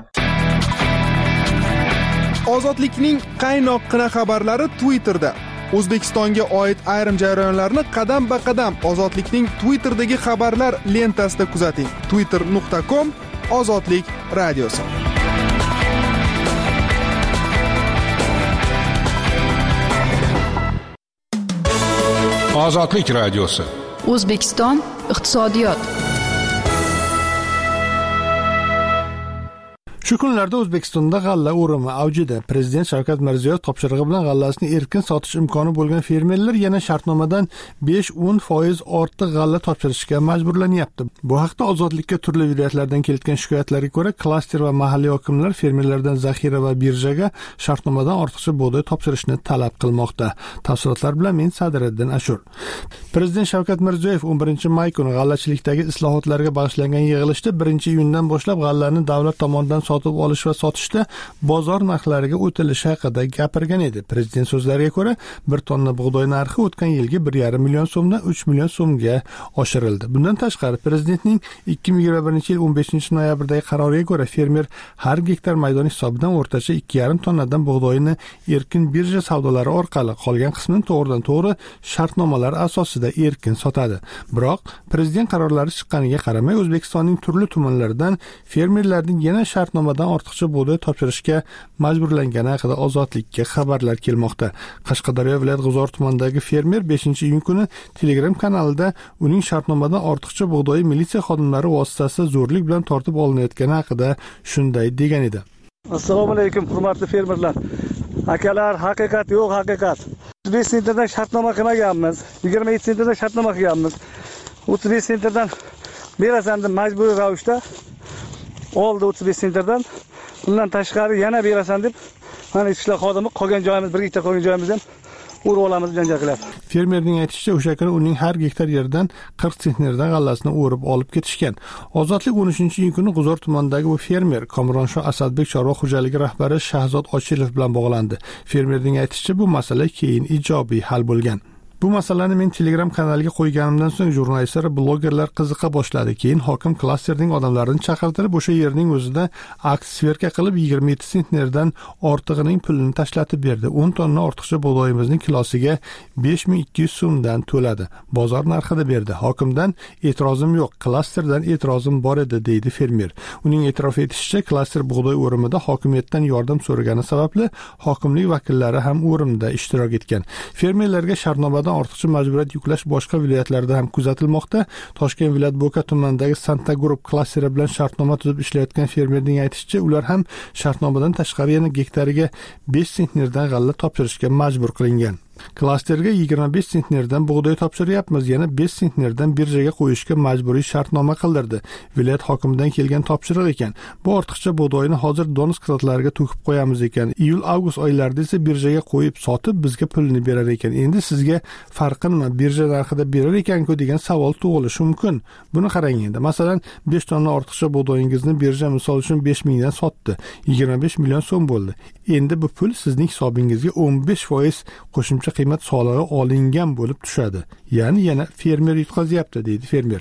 Ozodlikning qaynoqqina xabarlari Twitterda. O'zbekistonga oid ayrim jarayonlarni qadam-ba-qadam Ozodlikning Twitterdagi xabarlar lentasida kuzating. twitter.com/ozodlik radiosi. Ozodlik radiosi. O'zbekiston iqtisodiyot. Shu kunlarda O'zbekistonda g'alla o'rimi avjida. Prezident Shavkat Mirziyoyev topshirig'i bilan g'allasini erkin sotish imkoni bo'lgan fermerlar yana shartnomadan 5-10% ortiq g'alla topshirishga majburlanyapti. Bu haqda Ozodlikka turli viloyatlardan kelgan shikoyatlarga ko'ra, klaster va mahalliy hokimlar fermerlardan zaxira va birjaga shartnomadan ortiqcha bug'doy topshirishni talab qilmoqda. Tafsilotlar bilan men Sadiriddin Ashur. Prezident Shavkat Mirziyoyev 11-may kuni g'allachilikdagi islohotlarga bag'ishlangan yig'ilishda 1-iyundan boshlab g'allani davlat tomonidan sotib olish va sotishda bozor narxlariga o'tilishi haqida gapirgan edi. Prezident so'zlariga ko'ra, 1 tonna bug'doy narxi o'tgan yilgi 1,5 million so'mdan 3 million so'mga oshirildi. Bundan tashqari, prezidentning 2021-yil 15-noyabrdagi qaroriga ko'ra, fermer har gektar maydon hisobidan o'rtacha 2,5 tonnadan bug'doyni erkin birja savdolari orqali, qolgan qismini to'g'ridan-to'g'ri shartnomalar asosida erkin sotadi. Biroq, prezident qarorlari chiqqaniga qaramay, O'zbekistonning turli tumanlaridan fermerlarning yana shartnomadan ortiqcha bug'doy topshirishga majburlangani haqida Ozodlikka xabarlar kelmoqda. Qashqadaryo viloyat G'uzor tumanidagi fermer 5-iyun kuni Telegram kanalida uning shartnomadan ortiqcha bug'doyi militsiya xodimlari vositasida zo'rlik bilan tortib olinayotgani haqida shunday degan edi. Assalomu alaykum, hurmatli fermerlar. Akalar, haqiqat yo'q, haqiqat. 35 sentrdan shartnoma qilmaganmiz. 27 sentrdan shartnoma qilganmiz. 35 sentrdan berasan deb majburiy ravishda oldi 35 sentrdan. Bundan tashqari yana berasan deb mana ishlar xodimi qolgan joyimiz, bir gektar qolgan joyimizni ham urib olamiz janjal qilyapti. Fermerning aytishicha, o'sha kuni uning har gektar yerdan 40 sentnerdan g'allasini o'rib olib ketishgan. Ozodlik 13-iyun kuni G'uzor tumanidagi bu fermer Komronsho Asadbek chorva xo'jaligi rahbari Shahzod Ochilov bilan bog'landi. Fermerning aytishicha, bu masala keyin ijobiy hal bo'lgan. Bu masalani men Telegram kanaliga qo'yganimdan so'ng jurnalistlar, blogerlar qiziqa boshladi. Keyin hokim klasterning odamlarini chaqirtirib, o'sha yerning o'zida aks sverka qilib 27 sentnerdan ortig'ining pulini tashlatib berdi. 10 tonna ortiqcha bug'doyimizning kilosiga 5200 so'mdan to'ladi. Bozor narxida berdi. Hokimdan e'tirozim yo'q, klasterdan e'tirozim bor edi, deydi fermer. Uning e'tirof etishicha, klaster bug'doy o'rimida hokimiyatdan yordam so'ragani sababli hokimlik vakillari ham o'rimda ishtirok etgan. Fermerlarga shartnomadan ortiqcha majburiyat yuklash boshqa viloyatlarda ham kuzatilmoqda. Toshkent viloyat Bo'ka tumanidagi Santa Group klasteri bilan shartnoma tuzib ishlayotgan fermerning aytishicha, ular ham shartnomadan tashqari yana gektariga 5 sentnerdan g'alla topshirishga majbur qilingan. Klasterga 25 sentnerdan bug'doy topshiryapmiz, yana 5 sentnerdan birjaga qo'yishga majburiy shartnoma qildirdi. Viloyat hokimidan kelgan topshiriq ekan. Bu ortiqcha bug'doyni hozir donus skladlariga to'kib qo'yamiz ekan. Iyul-avgust oylarida esa birjaga qo'yib sotib bizga pulni berar ekan. Endi sizga farqi nima? Birja narxida berar ekan-ku degan savol tug'ilishi mumkin. Buni qarang endi. Masalan, 5 tonna ortiqcha bug'doyingizni birja misol uchun 5 mingdan sotdi. 25 million so'm bo'ldi. Endi bu pul sizning hisobingizga 15% qo'shimcha qiymat solig'i olingan bo'lib tushadi. Ya'ni yana fermer yutqazyapti, deydi fermer.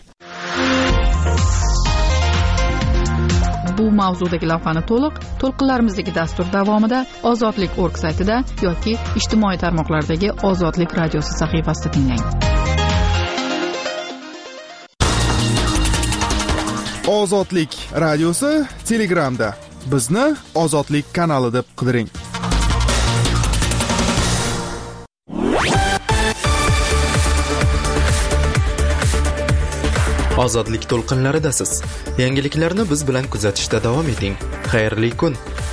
Bu mavzudagi lavhani to'lqinlarimizdagi dastur davomida ozodlik.org saytida yoki ijtimoiy tarmoqlardagi Ozodlik radiosi sahifasida tinglang. Ozodlik radiosi Telegramda. Bizni Ozodlik kanali deb qidiring. Ozodlik to'lqinlaridasiz. Yangiliklarni biz bilan kuzatishda davom eting. Xayrli kun.